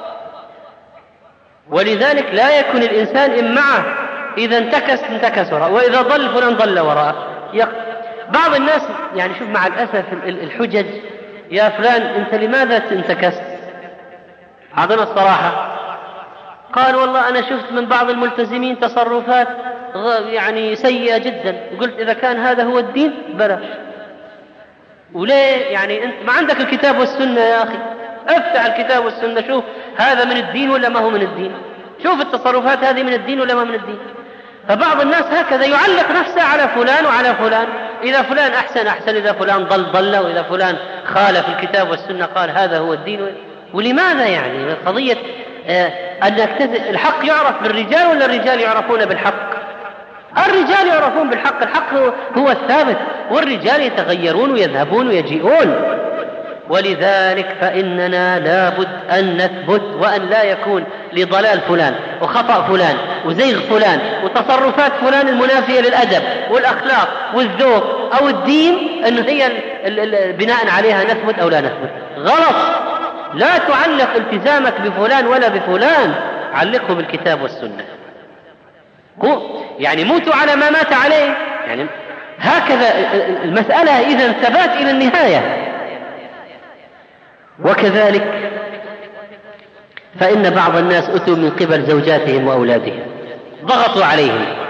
Speaker 3: ولذلك لا يكون الإنسان إمعة، إذا انتكس انتكس وراءه، وإذا ضل فلان ضل وراءه. بعض الناس يعني شوف مع الأسف الحجج: يا فلان أنت لماذا انتكست؟ أعطنا الصراحة. قال: والله أنا شفت من بعض الملتزمين تصرفات يعني سيئة جدا، وقلت إذا كان هذا هو الدين بلاش. وليه؟ يعني أنت ما عندك الكتاب والسنة يا أخي، افتح الكتاب والسنة شوف هذا من الدين ولا ما هو من الدين، شوف التصرفات هذه من الدين ولا ما من الدين. فبعض الناس هكذا يعلق نفسه على فلان وعلى فلان، إذا فلان أحسن أحسن، إذا فلان ضل ضل، وإذا فلان خالف الكتاب والسنة قال هذا هو الدين. ولماذا؟ يعني قضية أن الحق يعرف بالرجال ولا الرجال يعرفون بالحق؟ الرجال يعرفون بالحق، الحق هو الثابت، والرجال يتغيرون ويذهبون ويجيئون. ولذلك فإننا لابد أن نثبت، وأن لا يكون لضلال فلان وخطأ فلان وزيغ فلان وتصرفات فلان المنافية للأدب والأخلاق والذوق أو الدين أنه هي بناء عليها نثبت أو لا نثبت. غلط. لا تعلق التزامك بفلان ولا بفلان، علقه بالكتاب والسنة. يعني موتوا على ما مات عليه، يعني هكذا المسألة إذن ثبات إلى النهاية. وكذلك فإن بعض الناس أتوا من قبل زوجاتهم وأولادهم، ضغطوا عليهم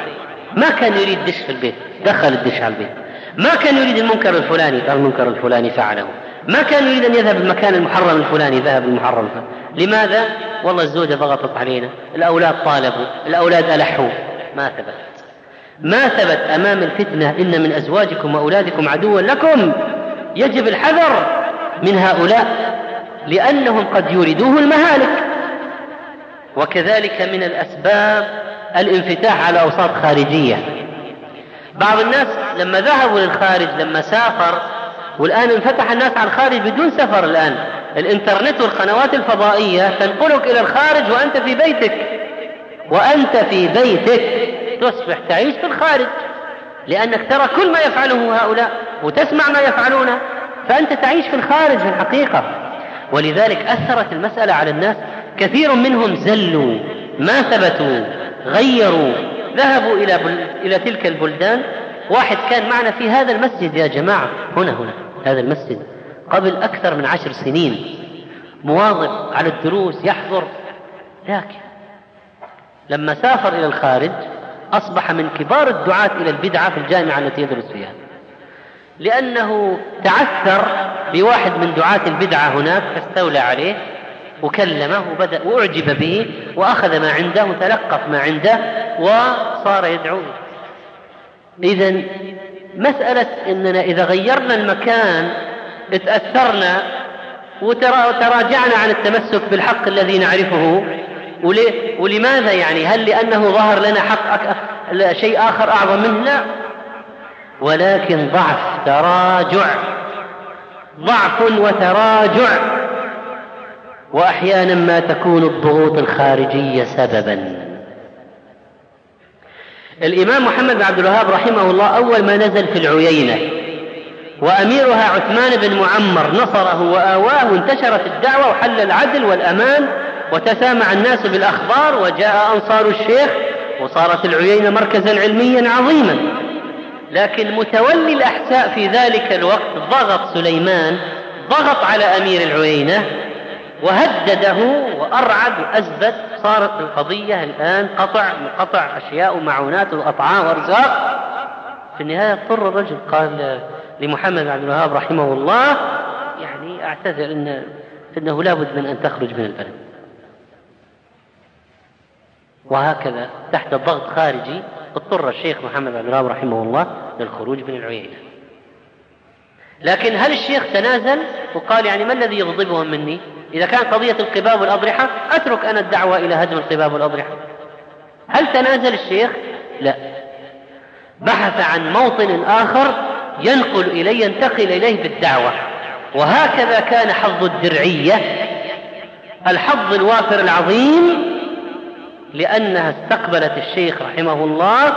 Speaker 3: ما كان يريد دش في البيت، دخل الدش على البيت. ما كان يريد المنكر الفلاني، قال المنكر الفلاني فعله. ما كان يريد أن يذهب المكان المحرم الفلاني، ذهب المحرم الفلاني. لماذا؟ والله الزوجة ضغطت علينا، الأولاد طالبوا، الأولاد ألحوا. ما ثبت ما ثبت أمام الفتنة إن من أزواجكم وأولادكم عدوا لكم. يجب الحذر من هؤلاء لأنهم قد يريدوه المهالك. وكذلك من الأسباب الانفتاح على أوساط خارجية. بعض الناس لما ذهبوا للخارج، لما سافر، والآن انفتح الناس على الخارج بدون سفر. الآن الإنترنت والقنوات الفضائية تنقلك إلى الخارج وأنت في بيتك، وأنت في بيتك تصبح تعيش في الخارج، لأنك ترى كل ما يفعله هؤلاء وتسمع ما يفعلونه، فأنت تعيش في الخارج في الحقيقة. ولذلك أثرت المسألة على الناس. كثير منهم زلوا، ما ثبتوا، غيروا، ذهبوا إلى, بل... إلى تلك البلدان. واحد كان معنا في هذا المسجد يا جماعة، هنا هنا هذا المسجد، قبل أكثر من عشر سنين، مواظب على الدروس، يحضر، لكن لما سافر إلى الخارج أصبح من كبار الدعاة إلى البدعة في الجامعة التي يدرس فيها، لأنه تعثر بواحد من دعاة البدعة هناك، فاستولى عليه وكلمه وبدأ وأعجب به وأخذ ما عنده وتلقف ما عنده وصار يدعوه. إذن مسألة إننا إذا غيرنا المكان اتأثرنا وتراجعنا عن التمسك بالحق الذي نعرفه. ولماذا يعني؟ هل لأنه ظهر لنا حق شيء آخر أعظم منه؟ لا، ولكن ضعف، تراجع، ضعف وتراجع. وأحيانا ما تكون الضغوط الخارجية سببا. الإمام محمد بن عبد الوهاب رحمه الله أول ما نزل في العيينة وأميرها عثمان بن معمر نصره وآواه، وانتشرت الدعوة وحل العدل والأمان وتسامع الناس بالأخبار، وجاء أنصار الشيخ وصارت العيينة مركزا علميا عظيما. لكن متولي الأحساء في ذلك الوقت ضغط سليمان، ضغط على أمير العيينة وهدده وأرعد وأثبت. صارت القضية الآن قطع قطع أشياء ومعونات وأطعام وأرزاق. في النهاية اضطر الرجل قال لمحمد بن عبد الوهاب رحمه الله: يعني أعتذر إن إنه لا بد من أن تخرج من البلد. وهكذا تحت ضغط خارجي اضطر الشيخ محمد بن عبد الوهاب رحمه الله للخروج من العيينة. لكن هل الشيخ تنازل وقال يعني ما الذي يغضبهم مني؟ إذا كان قضية القباب والأضرحة أترك أنا الدعوة إلى هدم القباب والأضرحة. هل تنازل الشيخ؟ لا، بحث عن موطن آخر ينقل إليه ينتقل إليه بالدعوة. وهكذا كان حظ الدرعية، الحظ الوافر العظيم، لأنها استقبلت الشيخ رحمه الله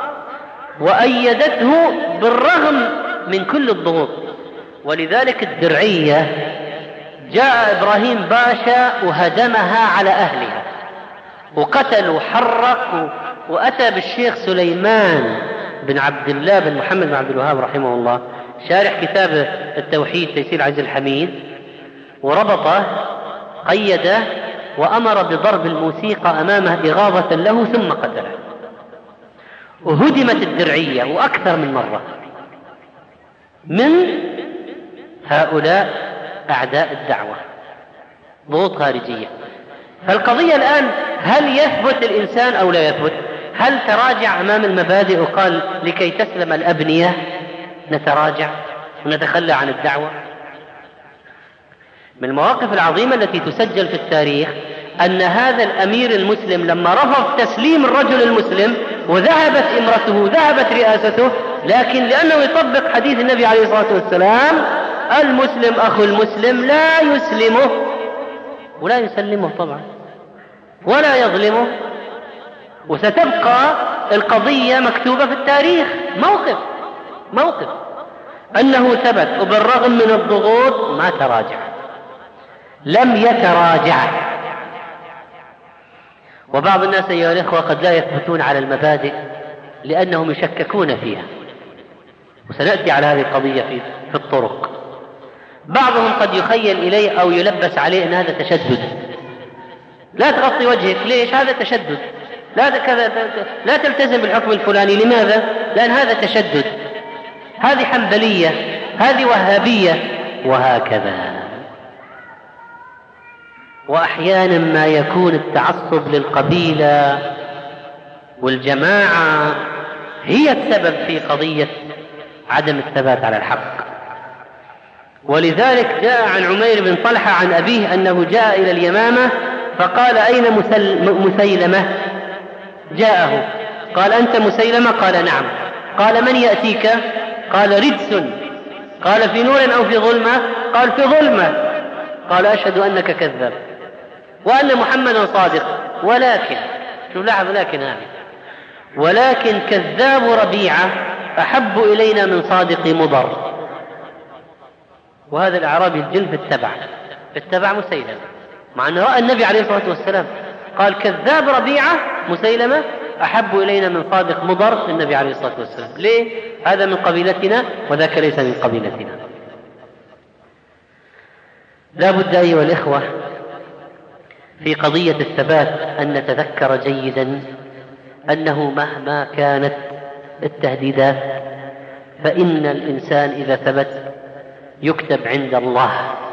Speaker 3: وأيدته بالرغم من كل الضغوط. ولذلك الدرعية جاء إبراهيم باشا وهدمها على أهلها وقتل وحرق، وأتى بالشيخ سليمان بن عبد الله بن محمد بن عبد الوهاب رحمه الله شارح كتاب التوحيد تيسير عز الحميد، وربطه قيده وأمر بضرب الموسيقى أمامه إغاظة له ثم قتله. وهدمت الدرعية وأكثر من مرة من هؤلاء أعداء الدعوة، ضغوط خارجية. فالقضية الآن هل يثبت الإنسان أو لا يثبت؟ هل تراجع أمام المبادئ وقال لكي تسلم الأبنية نتراجع ونتخلى عن الدعوة؟ من المواقف العظيمة التي تسجل في التاريخ أن هذا الأمير المسلم لما رفض تسليم الرجل المسلم وذهبت إمرته ذهبت رئاسته، لكن لأنه يطبق حديث النبي عليه الصلاة والسلام: المسلم أخو المسلم لا يسلمه ولا يسلمه طبعا ولا يظلمه، وستبقى القضية مكتوبة في التاريخ موقف موقف أنه ثبت، وبالرغم من الضغوط ما تراجع، لم يتراجع. وبعض الناس أيها الإخوة قد لا يثبتون على المبادئ لأنهم يشككون فيها، وسنأتي على هذه القضية في في الطرق. بعضهم قد يخيل إليه أو يلبس عليه أن هذا تشدد. لا تغطي وجهك، ليش؟ هذا تشدد. لا كذا، لا تلتزم بالحكم الفلاني. لماذا؟ لأن هذا تشدد، هذه حنبلية، هذه وهابية، وهكذا. وأحيانا ما يكون التعصب للقبيلة والجماعة هي السبب في قضية عدم الثبات على الحق. ولذلك جاء عن عمير بن طلحة عن أبيه أنه جاء إلى اليمامة فقال: أين مسيلمة؟ جاءه قال: أنت مسيلمة؟ قال: نعم. قال: من يأتيك؟ قال: رجس. قال: في نور أو في ظلمة؟ قال: في ظلمة. قال: أشهد أنك كذاب وأن محمدا صادق. ولكن شو لاحظ، لكن هذا ولكن كذاب ربيعة أحب إلينا من صادق مضر. وهذا الأعرابي الجلف اتبع اتبع مسيلمة، مع أنه رأى النبي عليه الصلاة والسلام. قال: كذاب ربيعة مسيلمة أحب إلينا من صادق مضر النبي عليه الصلاة والسلام. ليه؟ هذا من قبيلتنا وذاك ليس من قبيلتنا. لا بد أيها الإخوة في قضية الثبات أن نتذكر جيدا أنه مهما كانت التهديدات فإن الإنسان إذا ثبت يكتب عند الله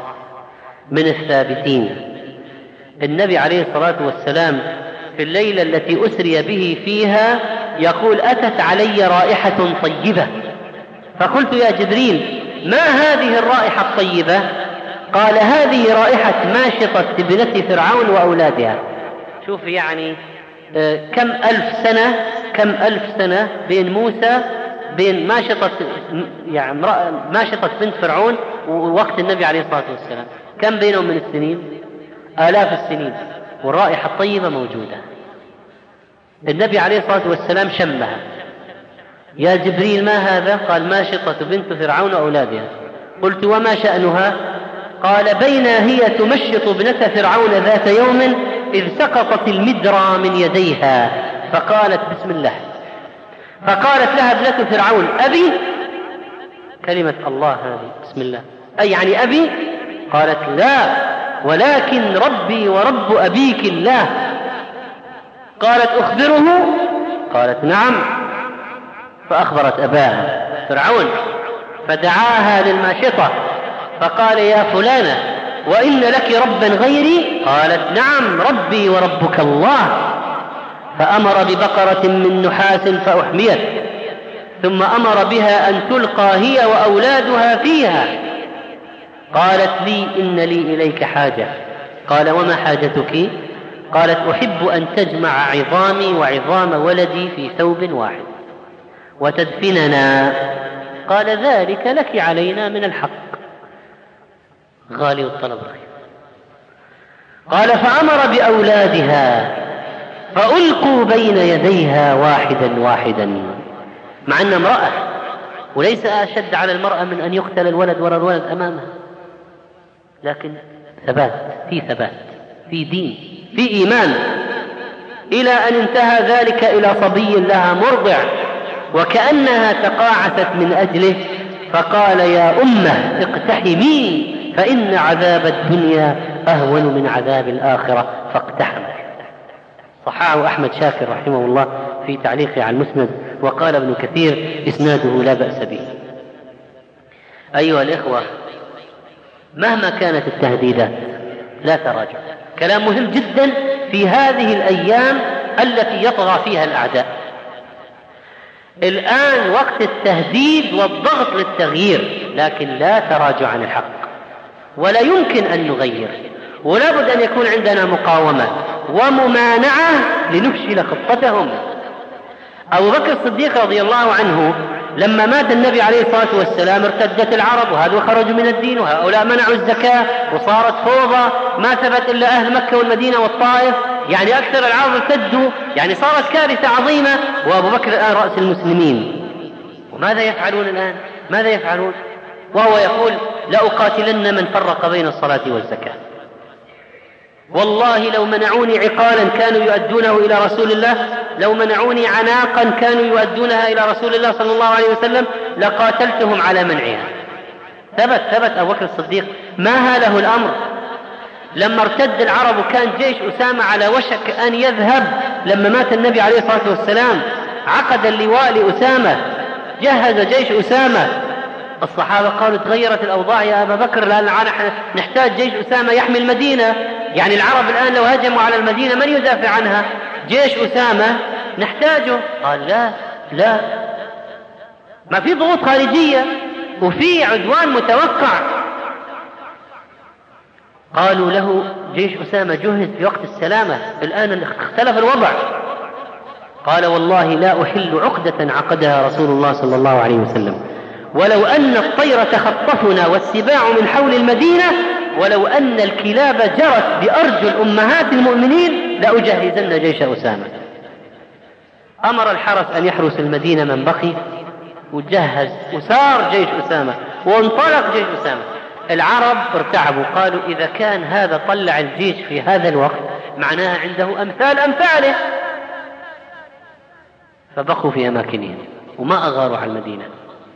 Speaker 3: من الثابتين. النبي عليه الصلاة والسلام في الليلة التي أسري به فيها يقول: أتت علي رائحة طيبة، فقلت: يا جبريل ما هذه الرائحة الطيبة؟ قال: هذه رائحة ماشطة ابنة فرعون وأولادها. شوف يعني كم ألف سنة كم ألف سنة بين موسى بين ماشطة يعني ماشطة بنت فرعون ووقت النبي عليه الصلاة والسلام، كم بينهم من السنين؟ آلاف السنين، والرائحة الطيبة موجودة. النبي عليه الصلاة والسلام شمها: يا جبريل ما هذا؟ قال: ماشطة بنت فرعون وأولادها. قلت: وما شأنها؟ قال: بينا هي تمشط ابنة فرعون ذات يوم إذ سقطت المدرى من يديها فقالت: بسم الله. فقالت لها ابنة فرعون: أبي؟ كلمة الله هذه بسم الله، أي يعني أبي؟ قالت: لا، ولكن ربي ورب أبيك الله. قالت: أخبره؟ قالت: نعم. فأخبرت أباها فرعون فدعاها للماشطة فقال: يا فلانة، وإن لك ربا غيري؟ قالت: نعم، ربي وربك الله. فأمر ببقرة من نحاس فأحميت، ثم أمر بها أن تلقى هي وأولادها فيها. قالت لي: إن لي إليك حاجة. قال: وما حاجتك؟ قالت: أحب أن تجمع عظامي وعظام ولدي في ثوب واحد وتدفننا. قال: ذلك لك علينا من الحق. غالي الطلب رخيص. قال: فأمر بأولادها فألقوا بين يديها واحدا واحدا، مع أن امرأة، وليس أشد على المرأة من أن يقتل الولد وراء الولد أمامها، لكن ثبات، في ثبات، في دين، في إيمان، إلى أن انتهى ذلك إلى صبي لها مرضع وكأنها تقاعست من أجله، فقال: يا أمه اقتحمي فإن عذاب الدنيا أهون من عذاب الآخرة، فاقتحم. صححه أحمد شاكر رحمه الله في تعليقه على المسند، وقال ابن كثير: إسناده لا بأس به. أيها الإخوة، مهما كانت التهديدات لا تراجع. كلام مهم جدا في هذه الأيام التي يطغى فيها الأعداء. الآن وقت التهديد والضغط للتغيير، لكن لا تراجع عن الحق، ولا يمكن أن نغير، ولا بد أن يكون عندنا مقاومة وممانعة لنفشل خطتهم. أبو بكر الصديق رضي الله عنه لما مات النبي عليه الصلاة والسلام ارتدت العرب، وهذا خرجوا من الدين، وهؤلاء منعوا الزكاة، وصارت فوضى، ما ثبت إلا أهل مكة والمدينة والطائف، يعني أكثر العرب ارتدوا، يعني صارت كارثة عظيمة، وأبو بكر الآن رأس المسلمين. وماذا يفعلون الآن؟ ماذا يفعلون؟ وهو يقول: لأقاتلن من فرق بين الصلاة والزكاة. والله لو منعوني عقالا كانوا يؤدونه إلى رسول الله، لو منعوني عناقا كانوا يؤدونها إلى رسول الله صلى الله عليه وسلم، لقاتلتهم على منعها. ثبت ثبت أبو بكر الصديق، ما هاله الأمر. لما ارتد العرب وكان جيش أسامة على وشك أن يذهب، لما مات النبي عليه الصلاة والسلام عقد اللواء لأسامة، جهز جيش أسامة. الصحابة قالوا تغيرت الأوضاع يا أبا بكر، لأن نحتاج جيش أسامة يحمي المدينة. يعني العرب الآن لو هجموا على المدينة من يدافع عنها؟ جيش أسامة نحتاجه. قال لا لا، ما في ضغوط خارجية وفي عدوان متوقع. قالوا له جيش أسامة جهز في وقت السلامة، الآن اختلف الوضع. قال والله لا أحل عقدة عقدها رسول الله صلى الله عليه وسلم، ولو أن الطير تخطفنا والسباع من حول المدينة، ولو أن الكلاب جرت بأرجل أمهات المؤمنين لأجهزن جيش أسامة. أمر الحرس أن يحرس المدينة من بقي، وجهز وسار جيش أسامة وانطلق جيش أسامة. العرب ارتعبوا، قالوا إذا كان هذا طلع الجيش في هذا الوقت معناها عنده أمثال أمثاله، فبقوا في أماكنهم وما أغاروا على المدينة.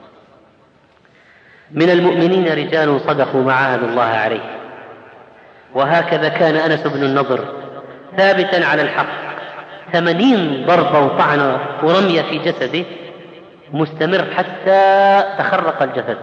Speaker 3: من المؤمنين رجال صدقوا ما عاهدوا الله عليه، وهكذا كان أنس بن النضر ثابتا على الحق، ثمانين ضربة وطعنة ورمية في جسده مستمر حتى تخرق الجسد.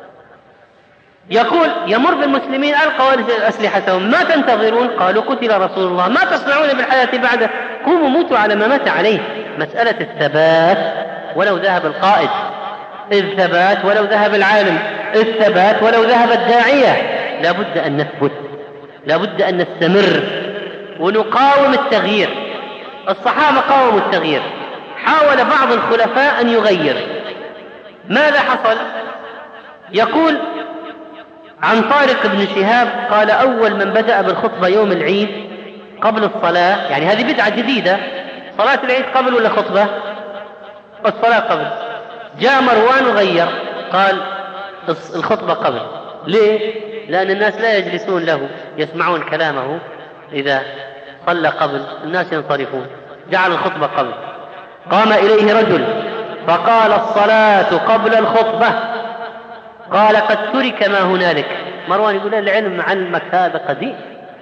Speaker 3: يقول يمر بالمسلمين ألقوا أسلحتهم، ما تنتظرون؟ قالوا قتل رسول الله، ما تصنعون بالحياة بعده؟ قوموا موتوا على ما مات عليه. مسألة الثبات ولو ذهب القائد، الثبات ولو ذهب العالم، الثبات ولو ذهب الداعية. لا بد أن نثبت، لا بد أن نستمر ونقاوم التغيير. الصحابة قاوموا التغيير، حاول بعض الخلفاء أن يغير. ماذا حصل؟ يقول عن طارق بن شهاب قال أول من بدأ بالخطبة يوم العيد قبل الصلاة، يعني هذه بدعة جديدة، صلاة العيد قبل ولا خطبة؟ الصلاة قبل. جاء مروان وغير، قال الخطبة قبل. ليه؟ لأن الناس لا يجلسون له يسمعون كلامه، إذا صلى قبل الناس ينصرفون. جعل الخطبة قبل. قام إليه رجل فقال الصلاة قبل الخطبة، قال قد ترك ما هنالك. مروان يقول العلم علمك هذا قديم،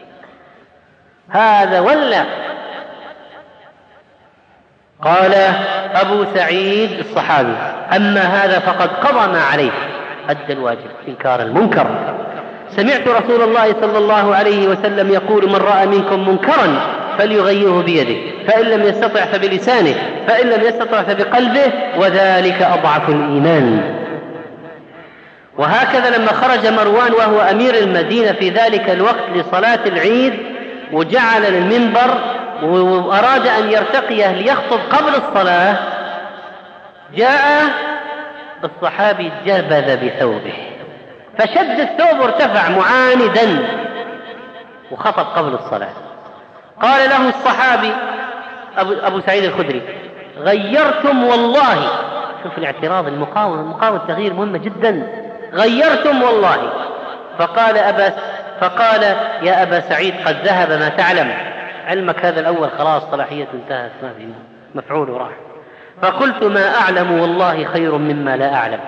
Speaker 3: هذا ولا. قال أبو سعيد الصحابي أما هذا فقد قضى ما عليه، أدى الواجب إنكار المنكر. سمعت رسول الله صلى الله عليه وسلم يقول من رأى منكم منكرا فليغيره بيده، فإن لم يستطع فبلسانه، فإن لم يستطع فبقلبه، وذلك أضعف الإيمان. وهكذا لما خرج مروان وهو أمير المدينة في ذلك الوقت لصلاة العيد وجعل المنبر وأراد أن يرتقيه ليخطب قبل الصلاة، جاء الصحابي جبذ بثوبه فشد الثوب وارتفع معاندا وخطب قبل الصلاة. قال له الصحابي أبو, أبو سعيد الخدري غيرتم والله. شوف الاعتراض، المقاومة، المقاومة التغيير مهمة جدا. غيرتم والله. فقال أبا فقال يا أبا سعيد قد ذهب ما تعلم، علمك هذا الأول خلاص صلاحية انتهت، ما في مفعول وراح. فقلت ما أعلم والله خير مما لا أعلم،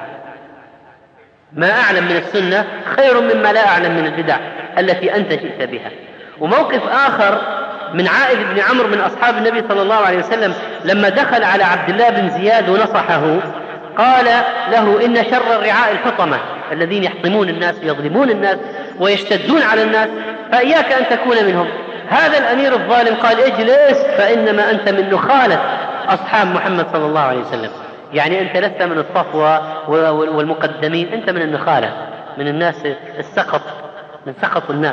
Speaker 3: ما أعلم من السنة خير مما لا أعلم من البدع التي أنت جئت بها. وموقف آخر من عائذ بن عمرو من أصحاب النبي صلى الله عليه وسلم لما دخل على عبد الله بن زياد ونصحه، قال له إن شر الرعاء الحطمة الذين يحطمون الناس ويظلمون الناس ويشتدون على الناس، فإياك أن تكون منهم. هذا الأمير الظالم قال اجلس فإنما أنت من نخالة أصحاب محمد صلى الله عليه وسلم، يعني أنت لست من الصفوة والمقدمين، أنت من النخالة، من الناس السقط، من سقط الناس.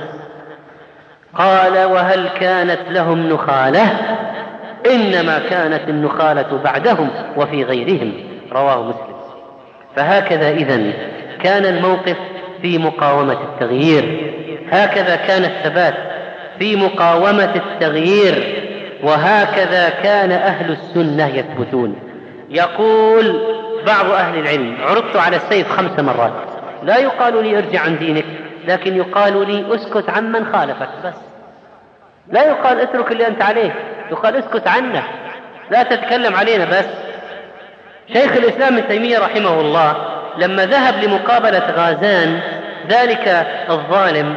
Speaker 3: قال وهل كانت لهم نخالة؟ إنما كانت النخالة بعدهم وفي غيرهم، رواه مسلم. فهكذا إذن كان الموقف في مقاومة التغيير، هكذا كان الثبات في مقاومة التغيير، وهكذا كان أهل السنة يثبتون. يقول بعض أهل العلم عرضت على السيف خمس مرات، لا يقال لي ارجع عن دينك، لكن يقال لي اسكت عمن خالفك بس، لا يقال اترك اللي أنت عليه، يقال اسكت عنه، لا تتكلم علينا بس. شيخ الإسلام ابن تيمية رحمه الله لما ذهب لمقابلة غازان ذلك الظالم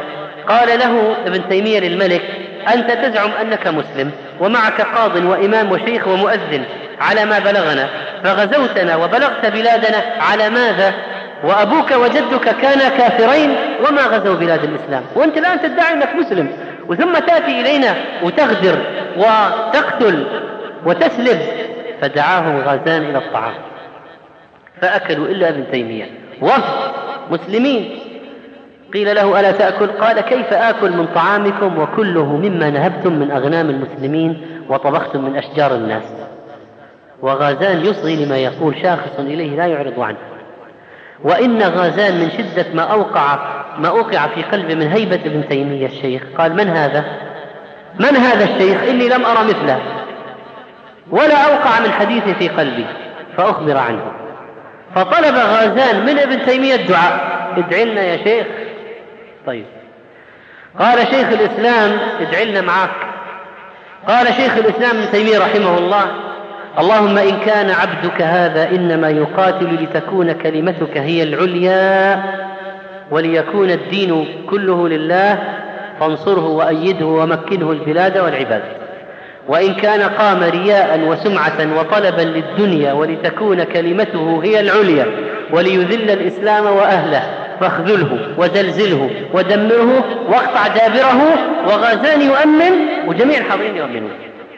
Speaker 3: قال له ابن تيمية للملك: أنت تزعم أنك مسلم ومعك قاض وإمام وشيخ ومؤذن على ما بلغنا، فغزوتنا وبلغت بلادنا على ماذا؟ وأبوك وجدك كانا كافرين وما غزوا بلاد الإسلام، وأنت الآن تدعي أنك مسلم، وثم تأتي إلينا وتغدر وتقتل وتسلب. فدعاهم غازان إلى الطعام فأكلوا إلا ابن تيمية، وفد مسلمين. قيل له: ألا تأكل؟ قال: كيف آكل من طعامكم وكله مما نهبتم من أغنام المسلمين وطبختم من أشجار الناس؟ وغازان يصغي لما يقول، شاخص إليه لا يعرض عنه. وإن غازان من شدة ما أوقع ما أوقع في قلبه من هيبة ابن تيمية الشيخ قال: من هذا؟ من هذا الشيخ؟ إني لم أرى مثله ولا أوقع من حديث في قلبي، فأخبر عنه. فطلب غازان من ابن تيمية الدعاء: ادعي لنا يا شيخ. طيب. قال شيخ الإسلام: ادعي لنا معك. قال شيخ الإسلام ابن تيمية رحمه الله: اللهم إن كان عبدك هذا إنما يقاتل لتكون كلمتك هي العليا وليكون الدين كله لله، فانصره وأيده ومكنه البلاد والعباد. وإن كان قام رياء وسمعة وطلبا للدنيا ولتكون كلمته هي العليا وليذل الإسلام وأهله، فاخذله وزلزله ودمره واقطع دابره. وغازان يؤمن وجميع الحاضرين يؤمنون.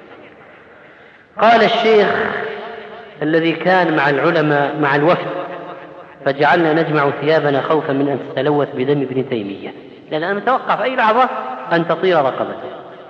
Speaker 3: قال الشيخ الذي كان مع العلماء مع الوفد: فجعلنا نجمع ثيابنا خوفا من أن تتلوث بدم ابن تيمية، لأن أنا متوقع في أي لحظة أن تطير رقبته.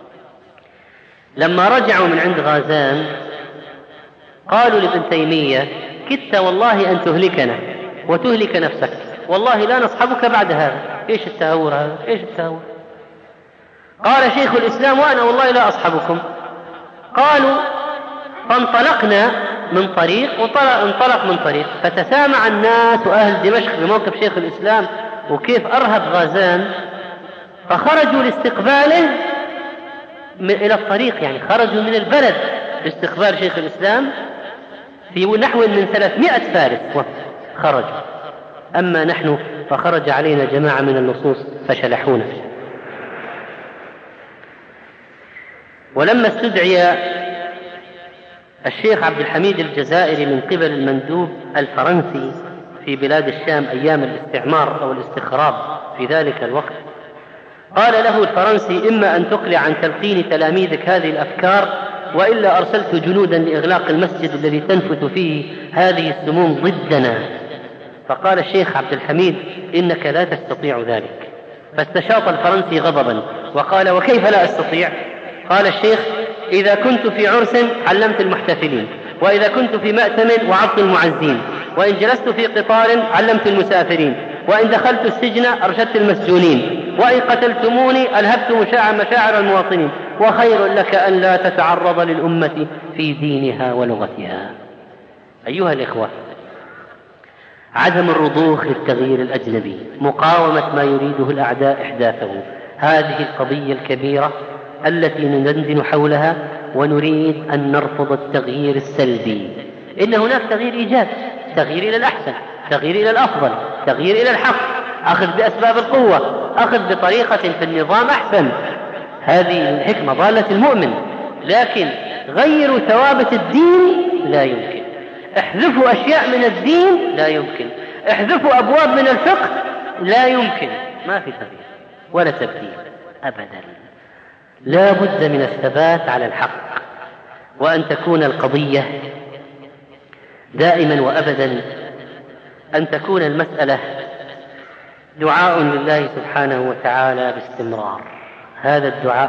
Speaker 3: لما رجعوا من عند غازان قالوا لابن تيمية: كدت والله أن تهلكنا وتهلك نفسك، والله لا نصحبك بعد هذا. إيش التهور هذا؟ إيش التهور؟ قال شيخ الإسلام: وأنا والله لا أصحبكم. قالوا: فانطلقنا من طريق وانطلق من طريق، فتسامع الناس وأهل دمشق بموقف شيخ الإسلام وكيف أرهب غازان، فخرجوا لاستقباله إلى الطريق، يعني خرجوا من البلد لاستقبال شيخ الإسلام في نحو من ثلاثمائة فارس خرجوا. أما نحن فخرج علينا جماعة من اللصوص فشلحونا. ولما استدعي الشيخ عبد الحميد الجزائري من قبل المندوب الفرنسي في بلاد الشام أيام الاستعمار أو الاستخراب في ذلك الوقت، قال له الفرنسي: إما أن تقلع عن تلقين تلاميذك هذه الأفكار، وإلا أرسلت جنودا لإغلاق المسجد الذي تنفث فيه هذه السموم ضدنا. فقال الشيخ عبد الحميد: إنك لا تستطيع ذلك. فاستشاط الفرنسي غضبا وقال: وكيف لا أستطيع؟ قال الشيخ: إذا كنت في عرس علمت المحتفلين، وإذا كنت في مأتم وعظت المعزين، وإن جلست في قطار علمت المسافرين، وإن دخلت السجن أرشدت المسجونين، وإن قتلتموني ألهبت مشاعر المواطنين، وخير لك أن لا تتعرض للأمة في دينها ولغتها. أيها الإخوة، عدم الرضوخ للتغيير الأجنبي، مقاومة ما يريده الأعداء إحداثه، هذه القضية الكبيرة التي ندندن حولها ونريد أن نرفض التغيير السلبي. إن هناك تغيير إيجاب، تغيير إلى الأحسن، تغيير إلى الأفضل، تغيير إلى الحق، أخذ بأسباب القوة، أخذ بطريقة في النظام أحسن. هذه الحكمة ضالة المؤمن. لكن غيروا ثوابت الدين لا يمكن، احذفوا أشياء من الدين لا يمكن، احذفوا أبواب من الفقه لا يمكن. ما في تغيير ولا تبديل أبدا. لا بد من الثبات على الحق، وأن تكون القضية دائما وأبدا أن تكون المسألة دعاء لله سبحانه وتعالى باستمرار. هذا الدعاء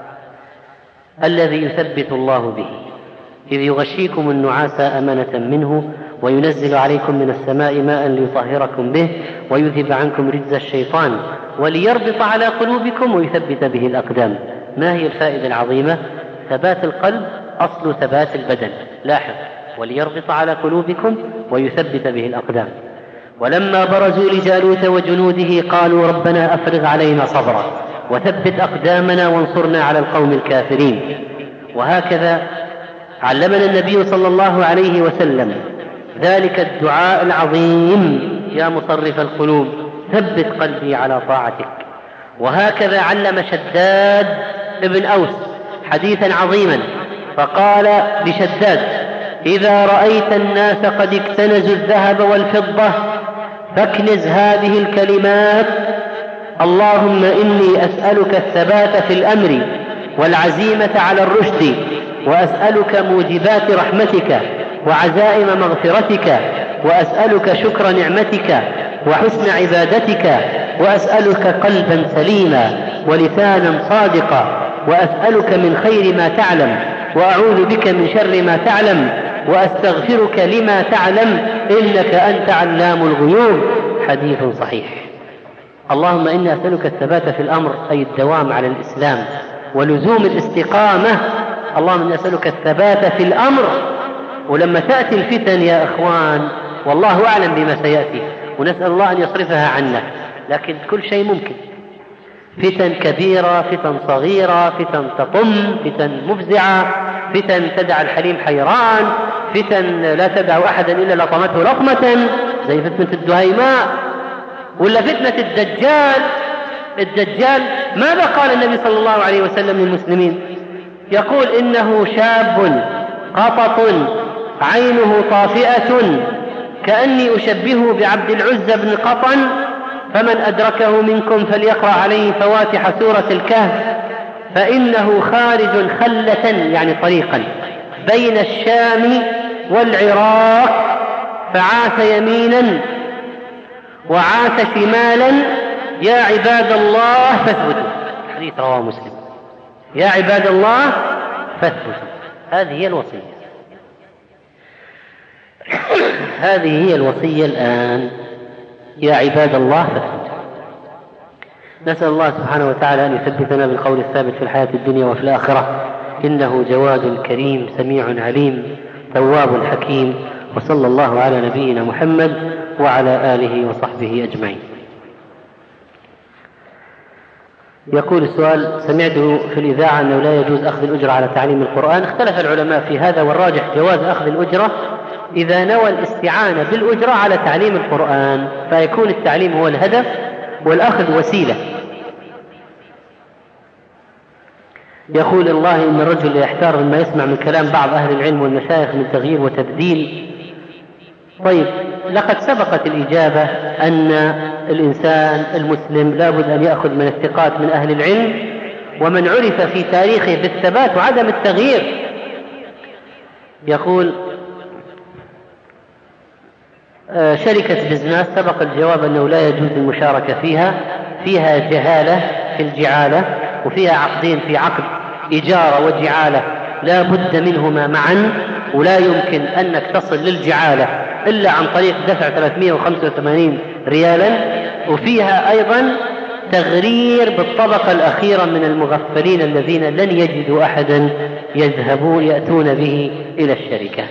Speaker 3: الذي يثبت الله به، إذ يغشيكم النعاس أمنة منه وينزل عليكم من السماء ماء ليطهركم به ويذهب عنكم رجز الشيطان وليربط على قلوبكم ويثبت به الأقدام. ما هي الفائدة العظيمة؟ ثبات القلب أصل ثبات البدن. لاحظ: وليربط على قلوبكم ويثبت به الأقدام. ولما برزوا لجالوت وجنوده قالوا ربنا أفرغ علينا صبرا وثبت أقدامنا وانصرنا على القوم الكافرين. وهكذا علمنا النبي صلى الله عليه وسلم ذلك الدعاء العظيم: يا مصرف القلوب ثبت قلبي على طاعتك. وهكذا علم شداد ابن أوس حديثا عظيما فقال لشداد: إذا رأيت الناس قد اكتنزوا الذهب والفضة فاكنز هذه الكلمات: اللهم إني أسألك الثبات في الأمر والعزيمة على الرشد، وأسألك موجبات رحمتك وعزائم مغفرتك، وأسألك شكر نعمتك وحسن عبادتك، وأسألك قلبا سليما ولسانا صادقا، وأسألك من خير ما تعلم، وأعوذ بك من شر ما تعلم، وأستغفرك لما تعلم، إنك أنت علام الغيوب. حديث صحيح. اللهم إني أسألك الثبات في الأمر، أي الدوام على الإسلام ولزوم الاستقامة. اللهم إني أسألك الثبات في الأمر. ولما تأتي الفتن يا إخوان والله أعلم بما سيأتي، ونسأل الله أن يصرفها عنا، لكن كل شيء ممكن. فتن كبيرة، فتن صغيرة، فتن تطم، فتن مفزعة، فتن تدع الحليم حيران، فتن لا تدع أحدا إلا لطمته لطمة زي فتنة الدهيماء، ولا فتنة الدجال. الدجال ماذا قال النبي صلى الله عليه وسلم للمسلمين؟ يقول: إنه شاب قطط عينه طافئة كأني أشبهه بعبد العزى بن قطن، فمن أدركه منكم فليقرأ عليه فواتح سورة الكهف، فإنه خارج خلة يعني طريقا بين الشام والعراق، فعاث يمينا وعاث شمالا، يا عباد الله فاثبتوا. حديث رواه مسلم. يا عباد الله فاثبتوا. هذه هي الوصية. هذه هي الوصية الآن. يا عباد الله فاثبتوا. نسأل الله سبحانه وتعالى أن يثبتنا بالقول الثابت في الحياة الدنيا وفي الآخرة، إنه جواد كريم سميع عليم تواب حكيم. وصلى الله على نبينا محمد وعلى آله وصحبه أجمعين. يقول السؤال: سمعت في الإذاعة أنه لا يجوز أخذ الأجرة على تعليم القرآن. اختلف العلماء في هذا، والراجح جواز أخذ الأجرة إذا نوى الاستعانة بالأجرة على تعليم القرآن، فيكون التعليم هو الهدف والأخذ وسيلة. يقول: الله إن الرجل يحتار مما يسمع من كلام بعض أهل العلم والمشايخ من تغيير وتبديل. طيب، لقد سبقت الإجابة أن الإنسان المسلم لا بد أن يأخذ من الثقات من أهل العلم، ومن عرف في تاريخه بالثبات وعدم التغيير. يقول: شركة بزنس سبق الجواب أنه لا يجوز المشاركة فيها، فيها جهالة في الجعالة، وفيها عقدين، في عقد إجارة وجعالة لا بد منهما معا، ولا يمكن أنك تصل للجعالة إلا عن طريق دفع ثلاثمائة وخمسة وثمانين ريالا، وفيها أيضا تغرير بالطبقة الأخيرة من المغفلين الذين لن يجدوا أحدا يذهبون يأتون به إلى الشركة.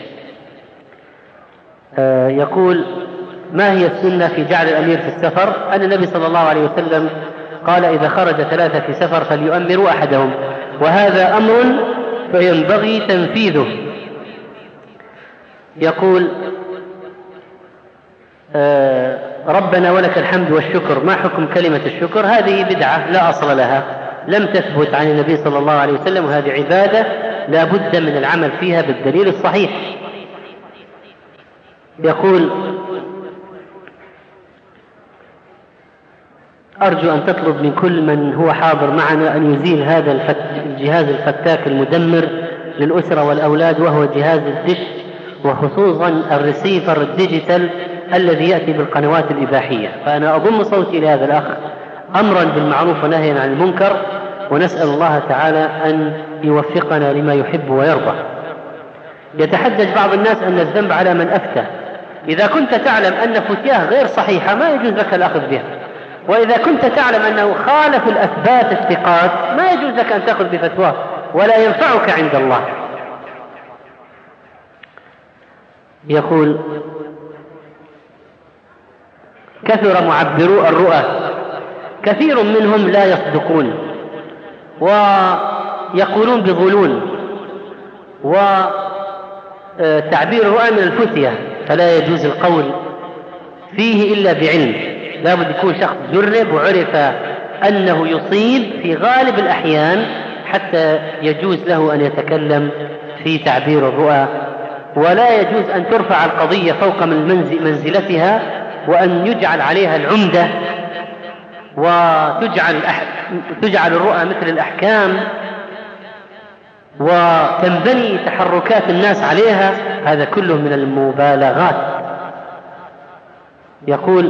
Speaker 3: آه يقول: ما هي السنة في جعل الأمير في السفر؟ أن النبي صلى الله عليه وسلم قال: إذا خرج ثلاثة في سفر فليؤمروا أحدهم، وهذا أمر فينبغي تنفيذه. يقول: آه ربنا ولك الحمد والشكر، ما حكم كلمة الشكر؟ هذه بدعة لا أصل لها، لم تثبت عن النبي صلى الله عليه وسلم، وهذه عبادة لا بد من العمل فيها بالدليل الصحيح. يقول: أرجو أن تطلب من كل من هو حاضر معنا أن يزيل هذا الجهاز الفتاك المدمر للأسرة والأولاد، وهو جهاز الدش، وخصوصا الريسيفر الديجيتال الذي يأتي بالقنوات الإباحية. فأنا أضم صوتي لهذا الأخ أمرا بالمعروف ونهيا عن المنكر، ونسأل الله تعالى أن يوفقنا لما يحب ويرضى. يتحدث بعض الناس أن الذنب على من أفتى. إذا كنت تعلم أن فتياه غير صحيحة ما يجوز لك الأخذ بها، وإذا كنت تعلم أنه خالف الأثبات الثقات ما يجوز لك أن تأخذ بفتواه، ولا ينفعك عند الله. يقول: كثر معبرو الرؤى، كثير منهم لا يصدقون ويقولون بظلول، وتعبير الرؤى من الفتية، فلا يجوز القول فيه إلا بعلم. لا بد يكون شخص جرب وعرف أنه يصيب في غالب الأحيان حتى يجوز له أن يتكلم في تعبير الرؤى، ولا يجوز أن ترفع القضية فوق من منزلتها وأن يجعل عليها العمدة وتجعل تجعل الرؤى مثل الأحكام وتنبني تحركات الناس عليها. هذا كله من المبالغات. يقول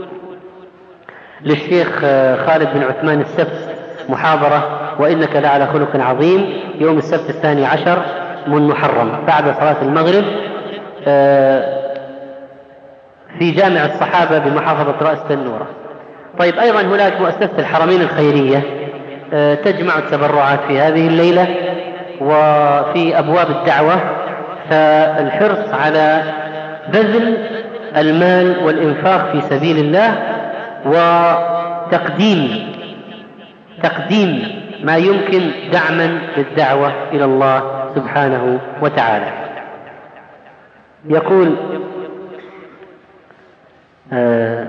Speaker 3: للشيخ خالد بن عثمان السبت محاضرة: وإنك لعلى خلق عظيم، يوم السبت الثاني عشر من محرم بعد صلاة المغرب في جامع الصحابة بمحافظة رأس النورة. طيب، أيضا هناك مؤسسة الحرمين الخيرية تجمع التبرعات في هذه الليلة وفي أبواب الدعوة، فالحرص على بذل المال والإنفاق في سبيل الله وتقديم تقديم ما يمكن دعما للدعوة إلى الله سبحانه وتعالى. يقول آه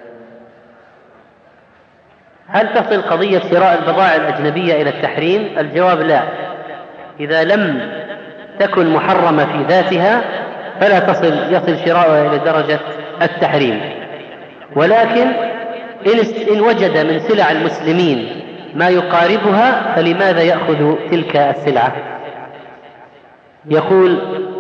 Speaker 3: هل تصل قضية شراء البضائع الأجنبية إلى التحريم؟ الجواب لا. إذا لم تكن محرمة في ذاتها فلا تصل يصل شراؤها إلى درجة التحريم، ولكن إن وجد من سلع المسلمين ما يقاربها فلماذا يأخذ تلك السلعة؟ يقول: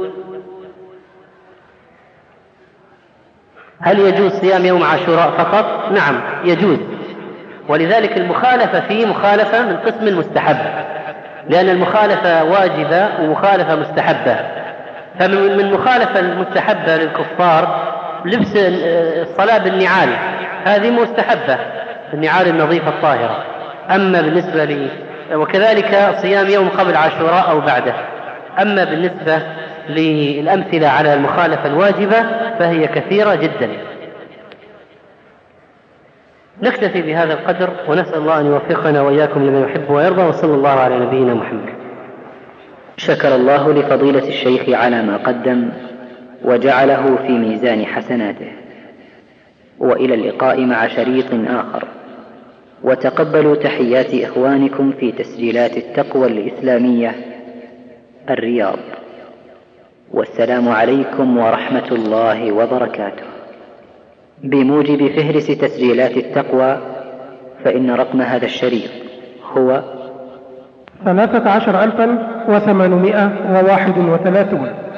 Speaker 3: هل يجوز صيام يوم عاشوراء فقط؟ نعم يجوز، ولذلك المخالفة فيه مخالفة من قسم المستحب، لأن المخالفة واجبة ومخالفة مستحبة. فمن مخالفة المستحبة للكفار لبس الصلاة بالنعال، هذه مستحبة، النعال النظيفة الطاهرة. أما بالنسبة لي وكذلك صيام يوم قبل عاشوراء أو بعده. أما بالنسبة للأمثلة على المخالفة الواجبة فهي كثيرة جدا. نكتفي بهذا القدر، ونسأل الله أن يوفقنا وإياكم لما يحب ويرضى، وصلى الله على نبينا محمد.
Speaker 4: شكر الله لفضيلة الشيخ على ما قدم وجعله في ميزان حسناته، وإلى اللقاء مع شريط آخر. وتقبلوا تحيات إخوانكم في تسجيلات التقوى الإسلامية الرياض، والسلام عليكم ورحمة الله وبركاته. بموجب فهرس تسجيلات التقوى فإن رقم هذا الشريط هو
Speaker 2: ثلاثة عشر ألفا وثمانمائة وواحد وثلاثون.